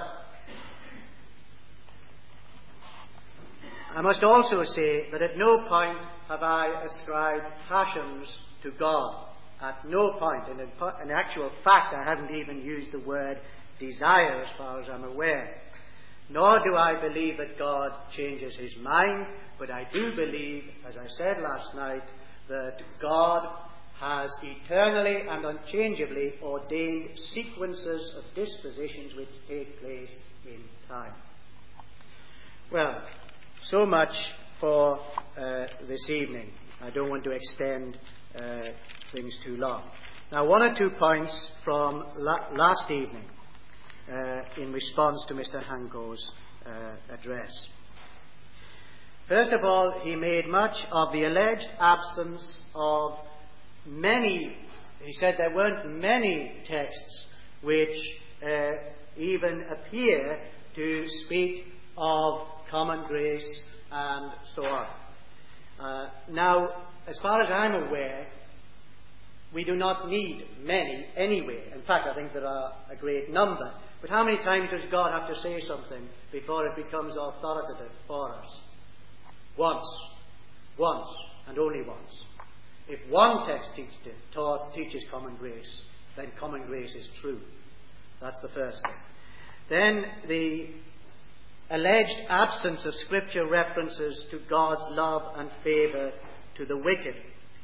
I must also say that at no point have I ascribed passions to God. At no point. In actual fact, I haven't even used the word desire as far as I'm aware. Nor do I believe that God changes his mind, but I do believe, as I said last night, that God has eternally and unchangeably ordained sequences of dispositions which take place in time. Well, so much for this evening. I don't want to extend things too long. Now, one or two points from last evening in response to Mr. Hanco's address. First of all, he made much of the alleged absence of many. He said there weren't many texts which even appear to speak of common grace and so on. Now, as far as I'm aware, we do not need many anyway. In fact, I think there are a great number. But how many times does God have to say something before it becomes authoritative for us? Once. Once, and only once. If one text teaches common grace, then common grace is true. That's the first thing. Then the alleged absence of scripture references to God's love and favour to the wicked.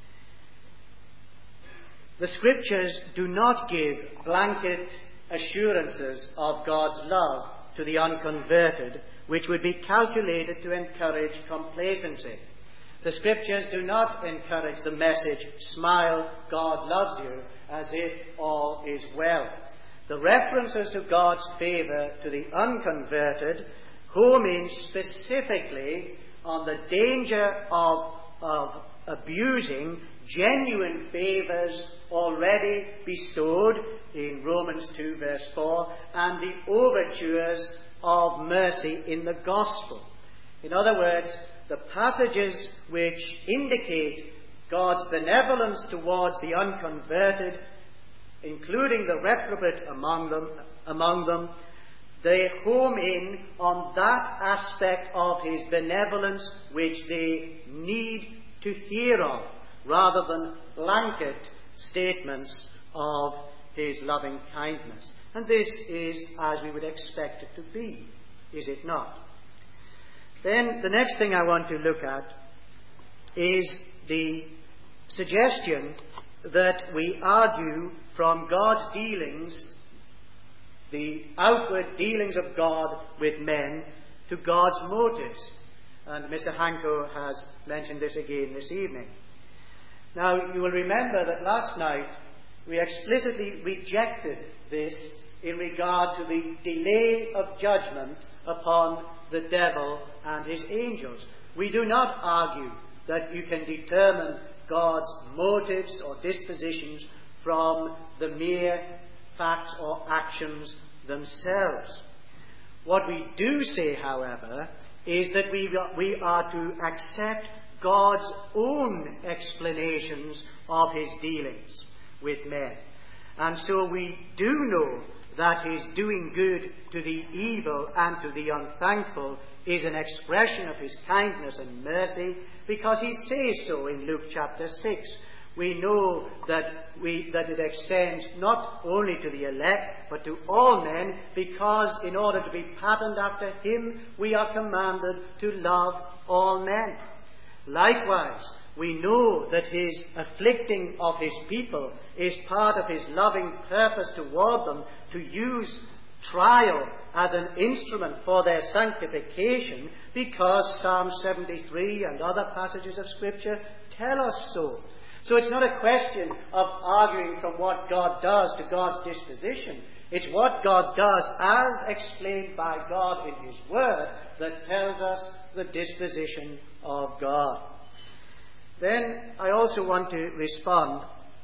The scriptures do not give blanket assurances of God's love to the unconverted, which would be calculated to encourage complacency. The scriptures do not encourage the message, smile, God loves you, as if all is well. The references to God's favour to the unconverted home in specifically on the danger of abusing genuine favours already bestowed in Romans 2 verse 4 and the overtures of mercy in the gospel. In other words, the passages which indicate God's benevolence towards the unconverted, including the reprobate among them, they home in on that aspect of his benevolence which they need to hear of, rather than blanket statements of his loving kindness. And this is as we would expect it to be, is it not? Then the next thing I want to look at is the suggestion that we argue from God's dealings, the outward dealings of God with men, to God's motives. And Mr. Hanco has mentioned this again this evening. Now, you will remember that last night we explicitly rejected this in regard to the delay of judgment upon the devil and his angels. We do not argue that you can determine God's motives or dispositions from the mere facts or actions themselves. What we do say, however, is that we are to accept God's own explanations of his dealings with men. And so we do know that his doing good to the evil and to the unthankful is an expression of his kindness and mercy, because he says so in Luke chapter 6. We know that it extends not only to the elect, but to all men, because in order to be patterned after him, we are commanded to love all men. Likewise, we know that his afflicting of his people is part of his loving purpose toward them, to use trial as an instrument for their sanctification, because Psalm 73 and other passages of Scripture tell us so. So it's not a question of arguing from what God does to God's disposition. It's what God does as explained by God in his Word that tells us the disposition of God. Then I also want to respond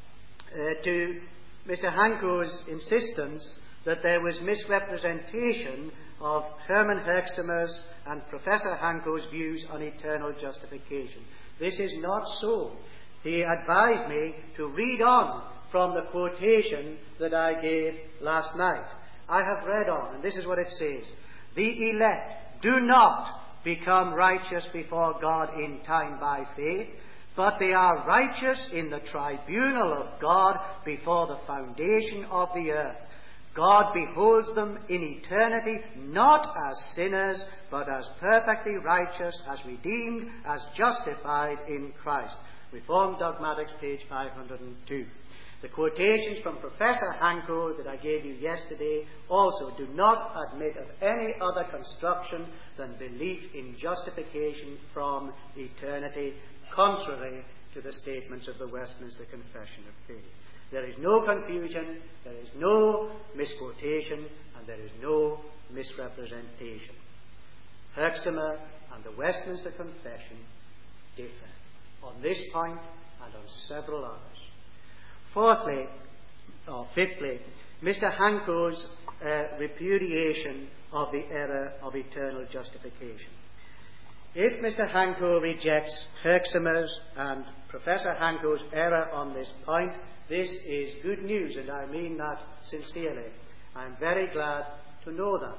to Mr. Hanco's insistence that there was misrepresentation of Herman Herxheimer's and Professor Hanco's views on eternal justification. This is not so. He advised me to read on from the quotation that I gave last night. I have read on, and this is what it says. The elect do not become righteous before God in time by faith, but they are righteous in the tribunal of God before the foundation of the earth. God beholds them in eternity not as sinners, but as perfectly righteous, as redeemed, as justified in Christ. Reformed Dogmatics, page 502. The quotations from Professor Hanco that I gave you yesterday also do not admit of any other construction than belief in justification from eternity, contrary to the statements of the Westminster Confession of Faith. There is no confusion, there is no misquotation, and there is no misrepresentation. Herxheimer and the Westminster Confession differ on this point and on several others. Fifthly, Mr. Hanco's repudiation of the error of eternal justification. If Mr. Hanco rejects Herxheimer's and Professor Hanco's error on this point, this is good news, and I mean that sincerely. I'm very glad to know that.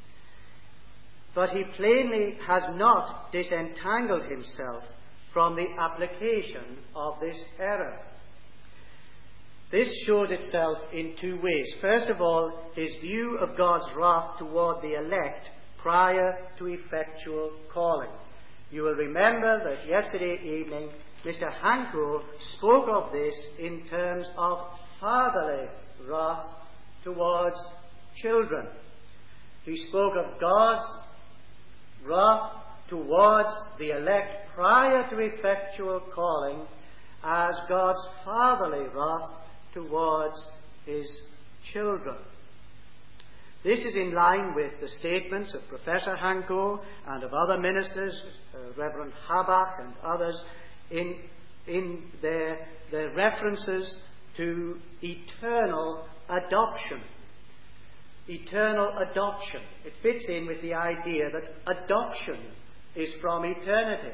But he plainly has not disentangled himself from the application of this error. This shows itself in two ways. First of all, his view of God's wrath toward the elect prior to effectual calling. You will remember that yesterday evening Mr. Hanco spoke of this in terms of fatherly wrath towards children. He spoke of God's wrath towards the elect prior to effectual calling as God's fatherly wrath towards his children. This is in line with the statements of Professor Hanco and of other ministers, Reverend Habach and others, in their references to eternal adoption. Eternal adoption. It fits in with the idea that adoption is from eternity.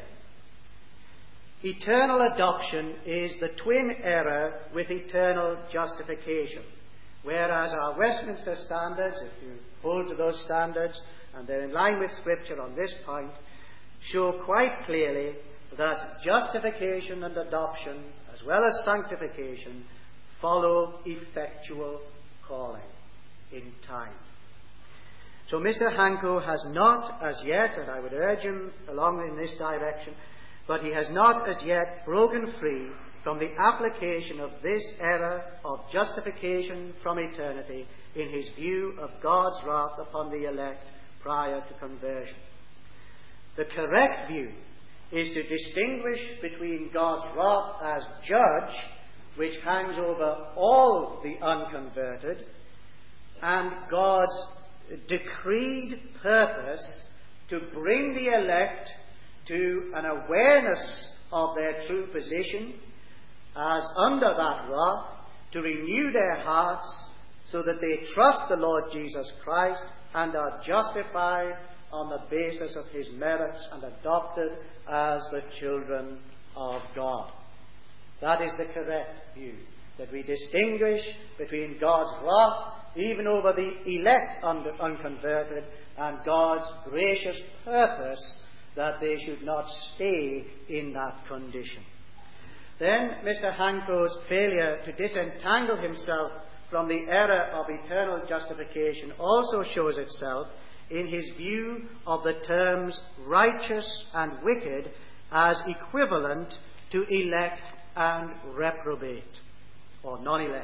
Eternal adoption is the twin error with eternal justification. Whereas our Westminster standards, if you hold to those standards, and they're in line with Scripture on this point, show quite clearly that justification and adoption, as well as sanctification, follow effectual calling in time. So Mr. Hanco has not as yet, and I would urge him along in this direction, but he has not as yet broken free from the application of this error of justification from eternity in his view of God's wrath upon the elect prior to conversion. The correct view is to distinguish between God's wrath as judge, which hangs over all the unconverted, and God's decreed purpose to bring the elect to an awareness of their true position as under that wrath, to renew their hearts so that they trust the Lord Jesus Christ and are justified on the basis of his merits and adopted as the children of God. That is the correct view, that we distinguish between God's wrath even over the elect unconverted and God's gracious purpose that they should not stay in that condition. then Mr. Hanco's failure to disentangle himself from the error of eternal justification also shows itself in his view of the terms righteous and wicked as equivalent to elect and reprobate, or non-elect.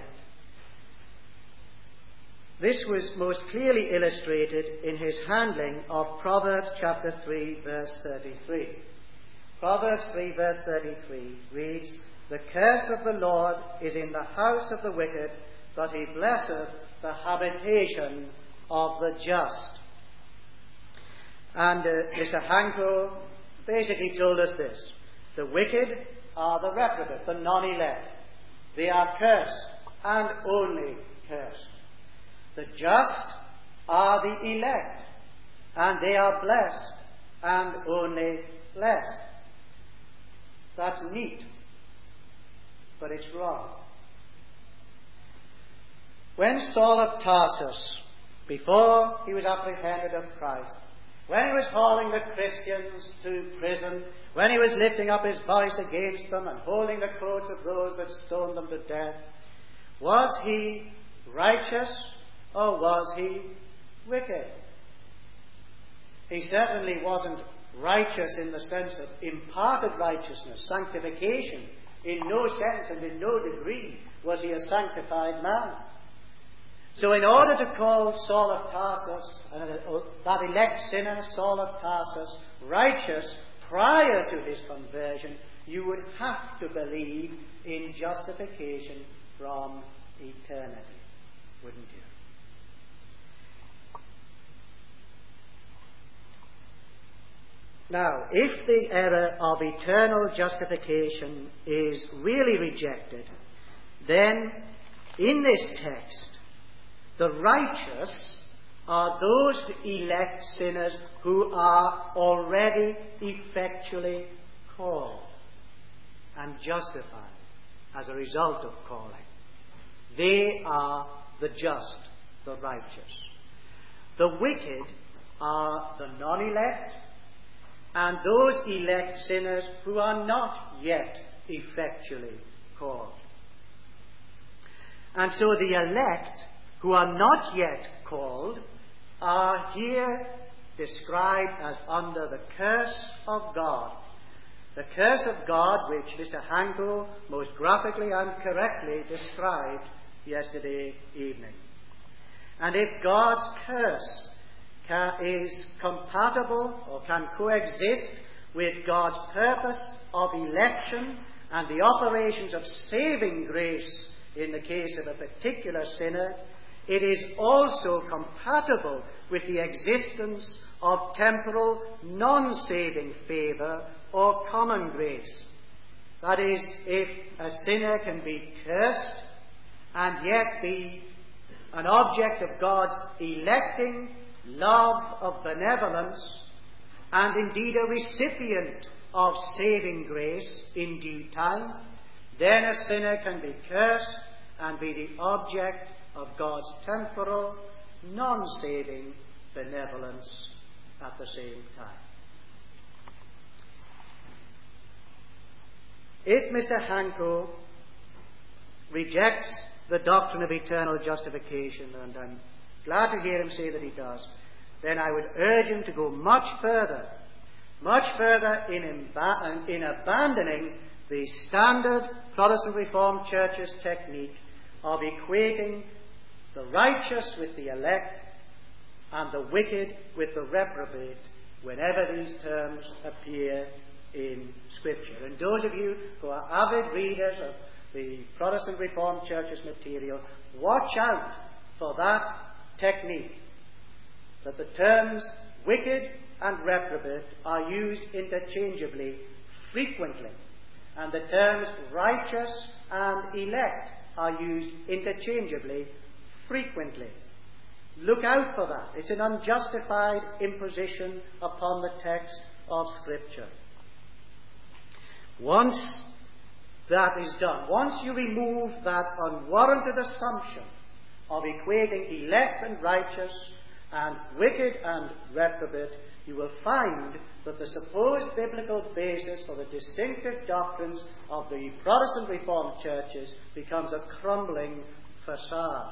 This was most clearly illustrated in his handling of Proverbs chapter 3, verse 33. Proverbs 3, verse 33 reads, "The curse of the Lord is in the house of the wicked, but he blesseth the habitation of the just." And Mr. Hanco basically told us this: the wicked are the reprobate, the non-elect. They are cursed and only cursed. The just are the elect, and they are blessed and only blessed. That's neat, but it's wrong. When Saul of Tarsus, before he was apprehended of Christ, when he was hauling the Christians to prison, when he was lifting up his voice against them and holding the coats of those that stoned them to death, was he righteous or was he wicked? He certainly wasn't righteous in the sense of imparted righteousness, sanctification. In no sense and in no degree was he a sanctified man. So in order to call Saul of Tarsus, that elect sinner, Saul of Tarsus, righteous prior to his conversion, you would have to believe in justification from eternity, wouldn't you? Now, if the error of eternal justification is really rejected, then in this text, the righteous are those elect sinners who are already effectually called and justified as a result of calling. They are the just, the righteous. The wicked are the non-elect and those elect sinners who are not yet effectually called. And so the elect who are not yet called are here described as under the curse of God. The curse of God which Mr. Hanco most graphically and correctly described yesterday evening. And if God's curse is compatible or can coexist with God's purpose of election and the operations of saving grace in the case of a particular sinner, it is also compatible with the existence of temporal non-saving favour or common grace. That is, if a sinner can be cursed and yet be an object of God's electing love of benevolence, and indeed a recipient of saving grace in due time, then a sinner can be cursed and be the object of God's temporal, non-saving benevolence at the same time. If Mr. Hanco rejects the doctrine of eternal justification, and I'm glad to hear him say that he does, then I would urge him to go much further in abandoning the standard Protestant Reformed Church's technique of equating the righteous with the elect and the wicked with the reprobate whenever these terms appear in Scripture. And those of you who are avid readers of the Protestant Reformed Church's material, watch out for that technique, that the terms wicked and reprobate are used interchangeably frequently, and the terms righteous and elect are used interchangeably frequently. Look out for that. It's an unjustified imposition upon the text of Scripture. Once that is done, once you remove that unwarranted assumption of equating elect and righteous and wicked and reprobate, you will find that the supposed biblical basis for the distinctive doctrines of the Protestant Reformed churches becomes a crumbling facade.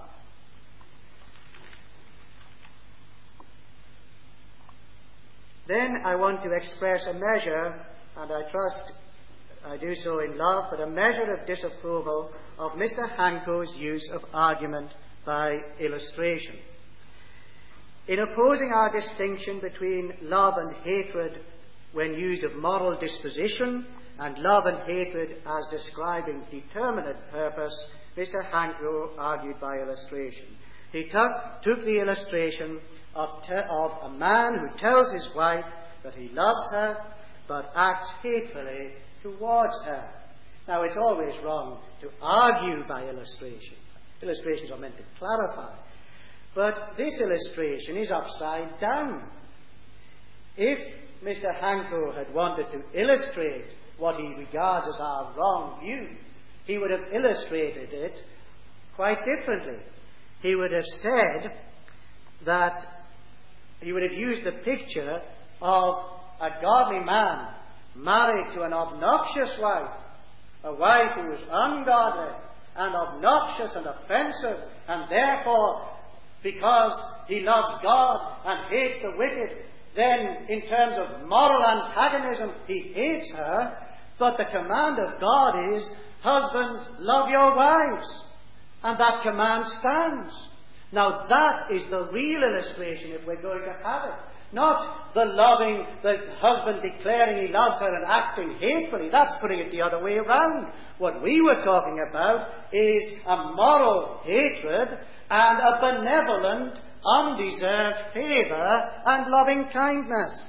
Then I want to express a measure, and I trust I do so in love, but a measure of disapproval of Mr. Hanco's use of argument by illustration. In opposing our distinction between love and hatred when used of moral disposition and love and hatred as describing determinate purpose, Mr. Hanco argued by illustration. He took the illustration of a man who tells his wife that he loves her but acts hatefully towards her. Now, it's always wrong to argue by illustration. Illustrations are meant to clarify. But this illustration is upside down. If Mr. Hanco had wanted to illustrate what he regards as our wrong view, he would have illustrated it quite differently. He would have said that he would have used the picture of a godly man married to an obnoxious wife, a wife who is ungodly and obnoxious and offensive, and therefore, because he loves God and hates the wicked, then in terms of moral antagonism, he hates her. But the command of God is, husbands, love your wives. And that command stands. Now that is the real illustration if we're going to have it. Not the husband declaring he loves her and acting hatefully. That's putting it the other way around. What we were talking about is a moral hatred and a benevolent, undeserved favour and loving kindness.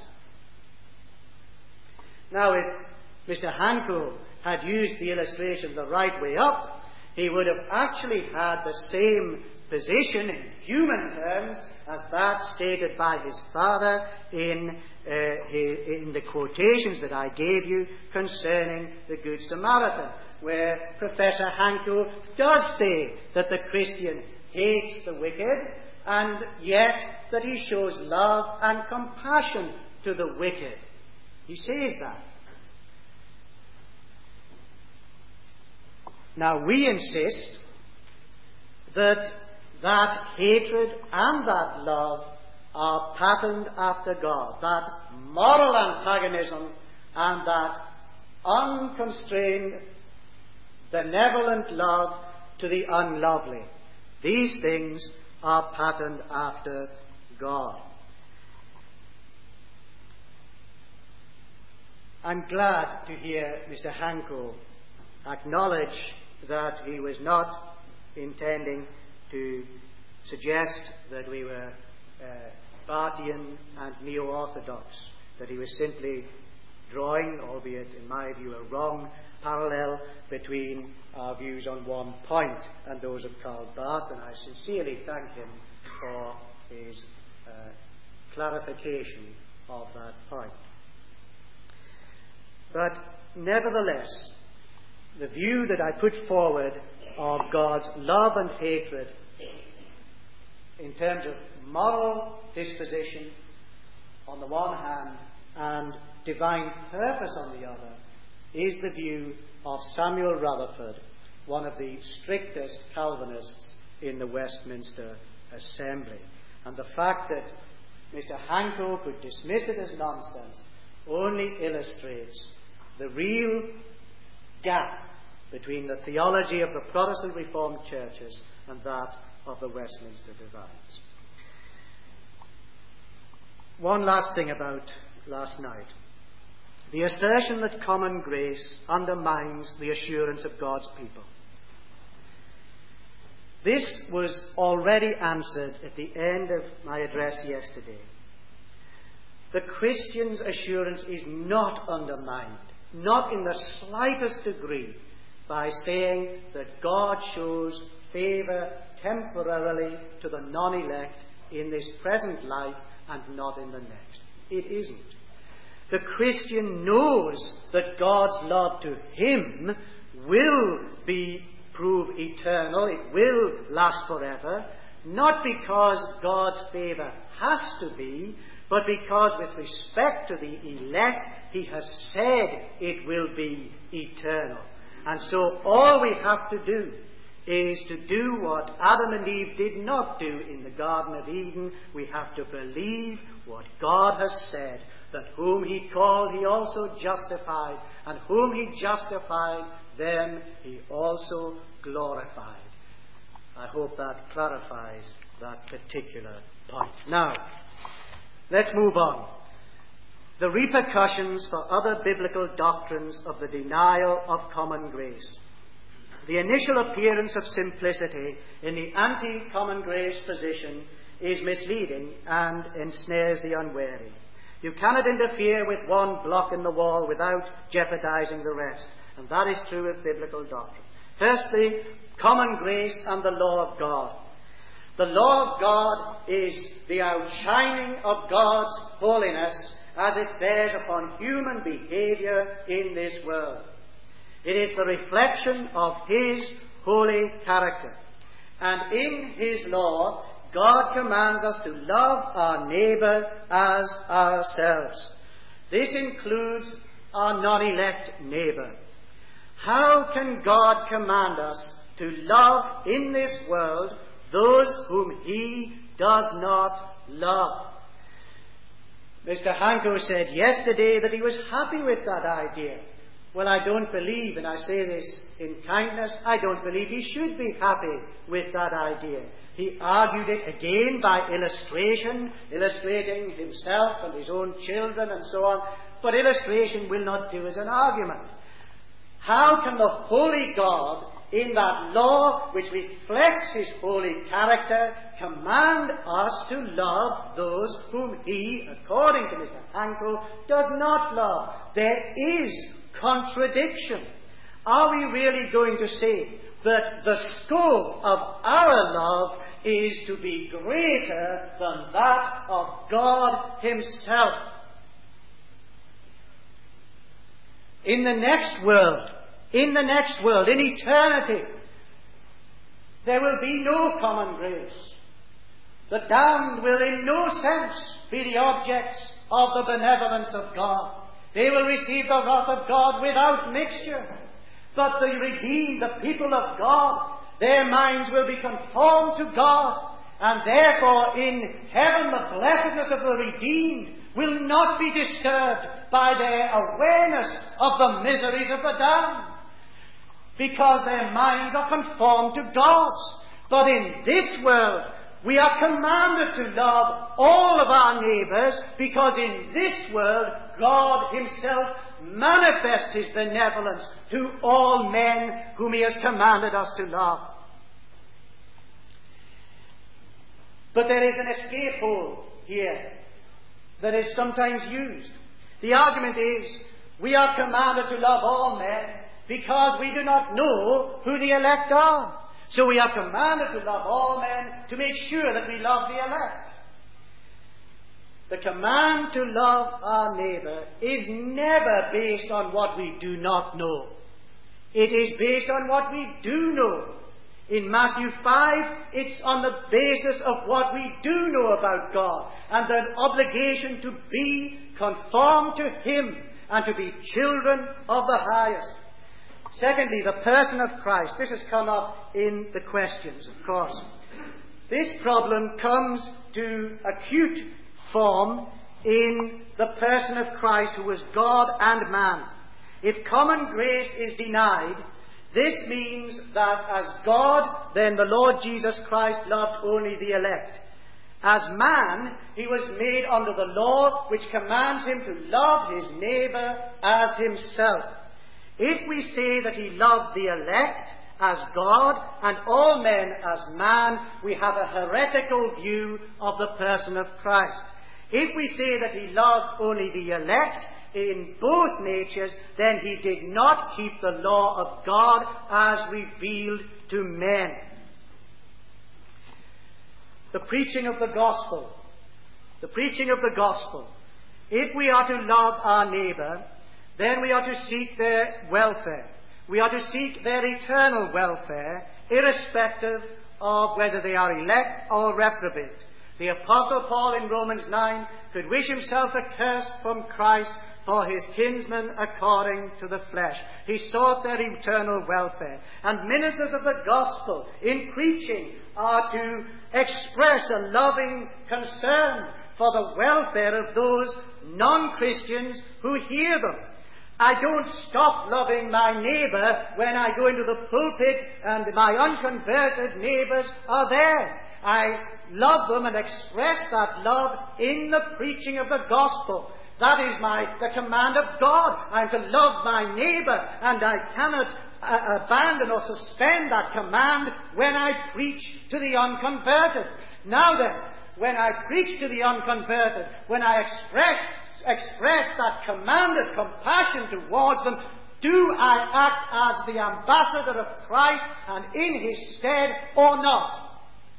Now, if Mr. Hanco had used the illustration the right way up, he would have actually had the same position in human terms as that stated by his father in the quotations that I gave you concerning the Good Samaritan, where Professor Hanco does say that the Christian hates the wicked, and yet that he shows love and compassion to the wicked. He says that. Now we insist that hatred and that love are patterned after God, that moral antagonism and that unconstrained, benevolent love to the unlovely. These things are patterned after God. I'm glad to hear Mr. Hanco acknowledge that he was not intending to suggest that we were Barthian and neo-orthodox, that he was simply drawing, albeit in my view a wrong parallel between our views on one point and those of Karl Barth, and I sincerely thank him for his clarification of that point. But nevertheless, the view that I put forward of God's love and hatred in terms of moral disposition on the one hand and divine purpose on the other is the view of Samuel Rutherford, one of the strictest Calvinists in the Westminster Assembly. And the fact that Mr. Hanco could dismiss it as nonsense only illustrates the real gap between the theology of the Protestant Reformed churches and that of the Westminster Divines. One last thing about last night. The assertion that common grace undermines the assurance of God's people. This was already answered at the end of my address yesterday. The Christian's assurance is not undermined, not in the slightest degree, by saying that God shows favour temporarily to the non-elect in this present life and not in the next. It isn't. The Christian knows that God's love to him will prove eternal, it will last forever, not because God's favour has to be, but because with respect to the elect, he has said it will be eternal. And so all we have to do is to do what Adam and Eve did not do in the Garden of Eden. We have to believe what God has said, that whom he called he also justified, and whom he justified, them he also glorified. I hope that clarifies that particular point. Now, let's move on. The repercussions for other biblical doctrines of the denial of common grace. The initial appearance of simplicity in the anti-common grace position is misleading and ensnares the unwary. You cannot interfere with one block in the wall without jeopardizing the rest, and that is true of biblical doctrine. Firstly, common grace and the law of God. The law of God is the outshining of God's holiness as it bears upon human behavior in this world. It is the reflection of his holy character. And in his law, God commands us to love our neighbour as ourselves. This includes our non-elect neighbour. How can God command us to love in this world those whom he does not love? Mr. Hanko said yesterday that he was happy with that idea. Well, I don't believe, and I say this in kindness, I don't believe he should be happy with that idea. He argued it again by illustration, illustrating himself and his own children and so on. But illustration will not do as an argument. How can the holy God, in that law which reflects his holy character, command us to love those whom he, according to Mr. Hanko, does not love? There is contradiction. Are we really going to say that the scope of our love is to be greater than that of God himself? In the next world, in eternity, there will be no common grace. The damned will in no sense be the objects of the benevolence of God. They will receive the wrath of God without mixture. But the redeemed, the people of God, their minds will be conformed to God. And therefore in heaven the blessedness of the redeemed will not be disturbed by their awareness of the miseries of the damned, because their minds are conformed to God's. But in this world, we are commanded to love all of our neighbours, because in this world, God himself manifests his benevolence to all men whom he has commanded us to love. But there is an escape hole here that is sometimes used. The argument is, we are commanded to love all men because we do not know who the elect are. So we are commanded to love all men to make sure that we love the elect. The command to love our neighbour is never based on what we do not know. It is based on what we do know. In Matthew 5, it's on the basis of what we do know about God, and the obligation to be conformed to him and to be children of the highest. Secondly, the person of Christ. This has come up in the questions, of course. This problem comes to acute form in the person of Christ, who was God and man. If common grace is denied, this means that as God, then the Lord Jesus Christ loved only the elect. As man, he was made under the law which commands him to love his neighbour as himself. If we say that he loved the elect as God and all men as man, we have a heretical view of the person of Christ. If we say that he loved only the elect in both natures, then he did not keep the law of God as revealed to men. The preaching of the gospel. The preaching of the gospel. If we are to love our neighbour, then we are to seek their welfare. We are to seek their eternal welfare, irrespective of whether they are elect or reprobate. The Apostle Paul in Romans 9 could wish himself accursed from Christ for his kinsmen according to the flesh. He sought their eternal welfare. And ministers of the gospel in preaching are to express a loving concern for the welfare of those non-Christians who hear them. I don't stop loving my neighbour when I go into the pulpit and my unconverted neighbours are there. I love them and express that love in the preaching of the gospel. That is the command of God. I am to love my neighbour, and I cannot abandon or suspend that command when I preach to the unconverted. Now then, when I preach to the unconverted, when I express that commanded compassion towards them, do I act as the ambassador of Christ and in his stead or not?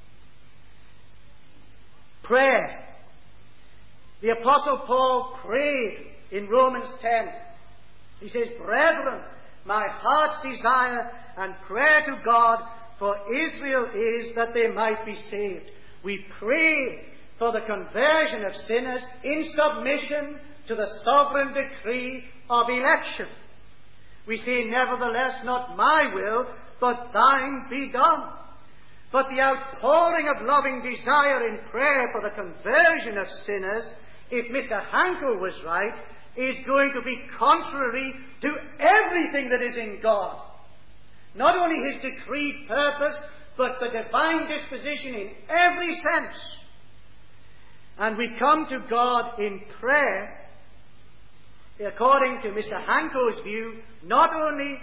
Prayer. The Apostle Paul prayed in Romans 10. He says, "Brethren, my heart's desire and prayer to God for Israel is that they might be saved." We pray for the conversion of sinners in submission to the sovereign decree of election. We say, "Nevertheless, not my will, but thine be done." But the outpouring of loving desire in prayer for the conversion of sinners, if Mr. Hankel was right, is going to be contrary to everything that is in God. Not only his decreed purpose, but the divine disposition in every sense. And we come to God in prayer, according to Mr. Hankel's view, not only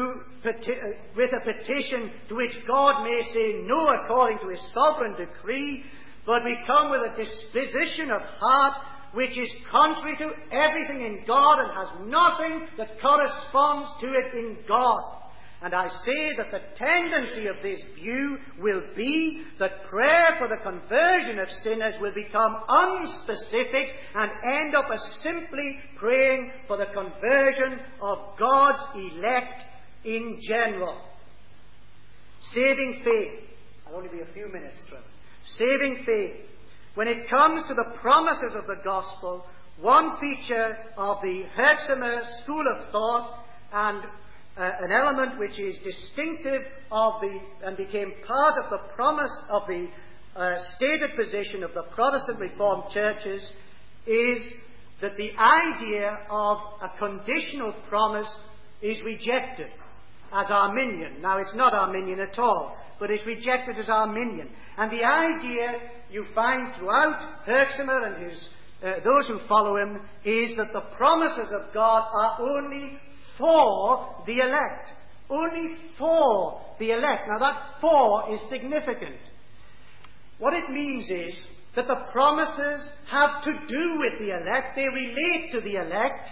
with a petition to which God may say no according to his sovereign decree, but we come with a disposition of heart which is contrary to everything in God and has nothing that corresponds to it in God. And I say that the tendency of this view will be that prayer for the conversion of sinners will become unspecific and end up as simply praying for the conversion of God's elect in general. Saving faith. I'll only be a few minutes through. Saving faith. When it comes to the promises of the gospel, one feature of the Herxheimer school of thought and an element which is distinctive and became part of the promise of the stated position of the Protestant Reformed churches is that the idea of a conditional promise is rejected as Arminian. Now, it's not Arminian at all, but it's rejected as Arminian. And the idea you find throughout Herxheimer and those who follow him is that the promises of God are only for the elect. Only for the elect. Now, that "for" is significant. What it means is that the promises have to do with the elect. They relate to the elect.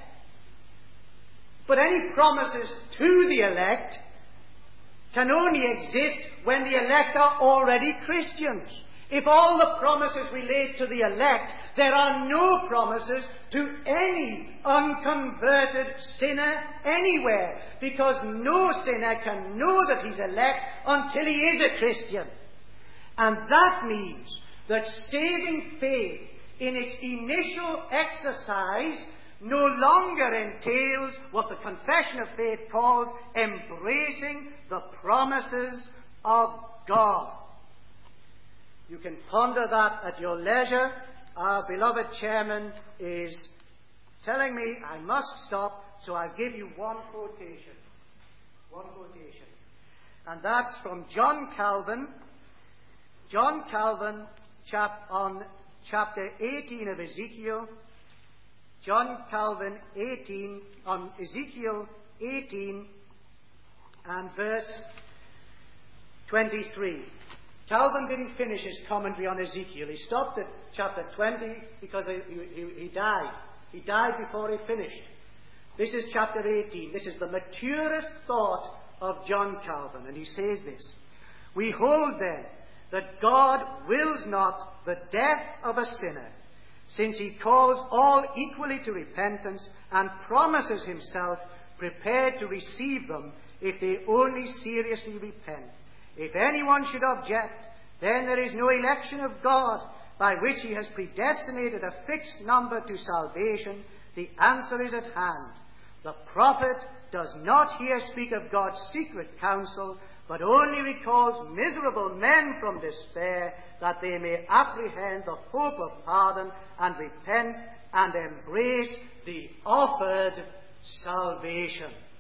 But any promises to the elect can only exist when the elect are already Christians. If all the promises relate to the elect, there are no promises to any unconverted sinner anywhere, because no sinner can know that he's elect until he is a Christian. And that means that saving faith in its initial exercise no longer entails what the Confession of Faith calls embracing the promises of God. You can ponder that at your leisure. Our beloved chairman is telling me I must stop, so I'll give you one quotation. One quotation. And that's from John Calvin. John Calvin on chapter 18 of Ezekiel. John Calvin 18, on Ezekiel 18 and verse 23. Calvin didn't finish his commentary on Ezekiel. He stopped at chapter 20 because he died. He died before he finished. This is chapter 18. This is the maturest thought of John Calvin. And he says this: "We hold then that God wills not the death of a sinner, since he calls all equally to repentance and promises himself prepared to receive them if they only seriously repent. If anyone should object, then there is no election of God, by which he has predestinated a fixed number to salvation, the answer is at hand. The prophet does not here speak of God's secret counsel, but only recalls miserable men from despair, that they may apprehend the hope of pardon and repent and embrace the offered salvation.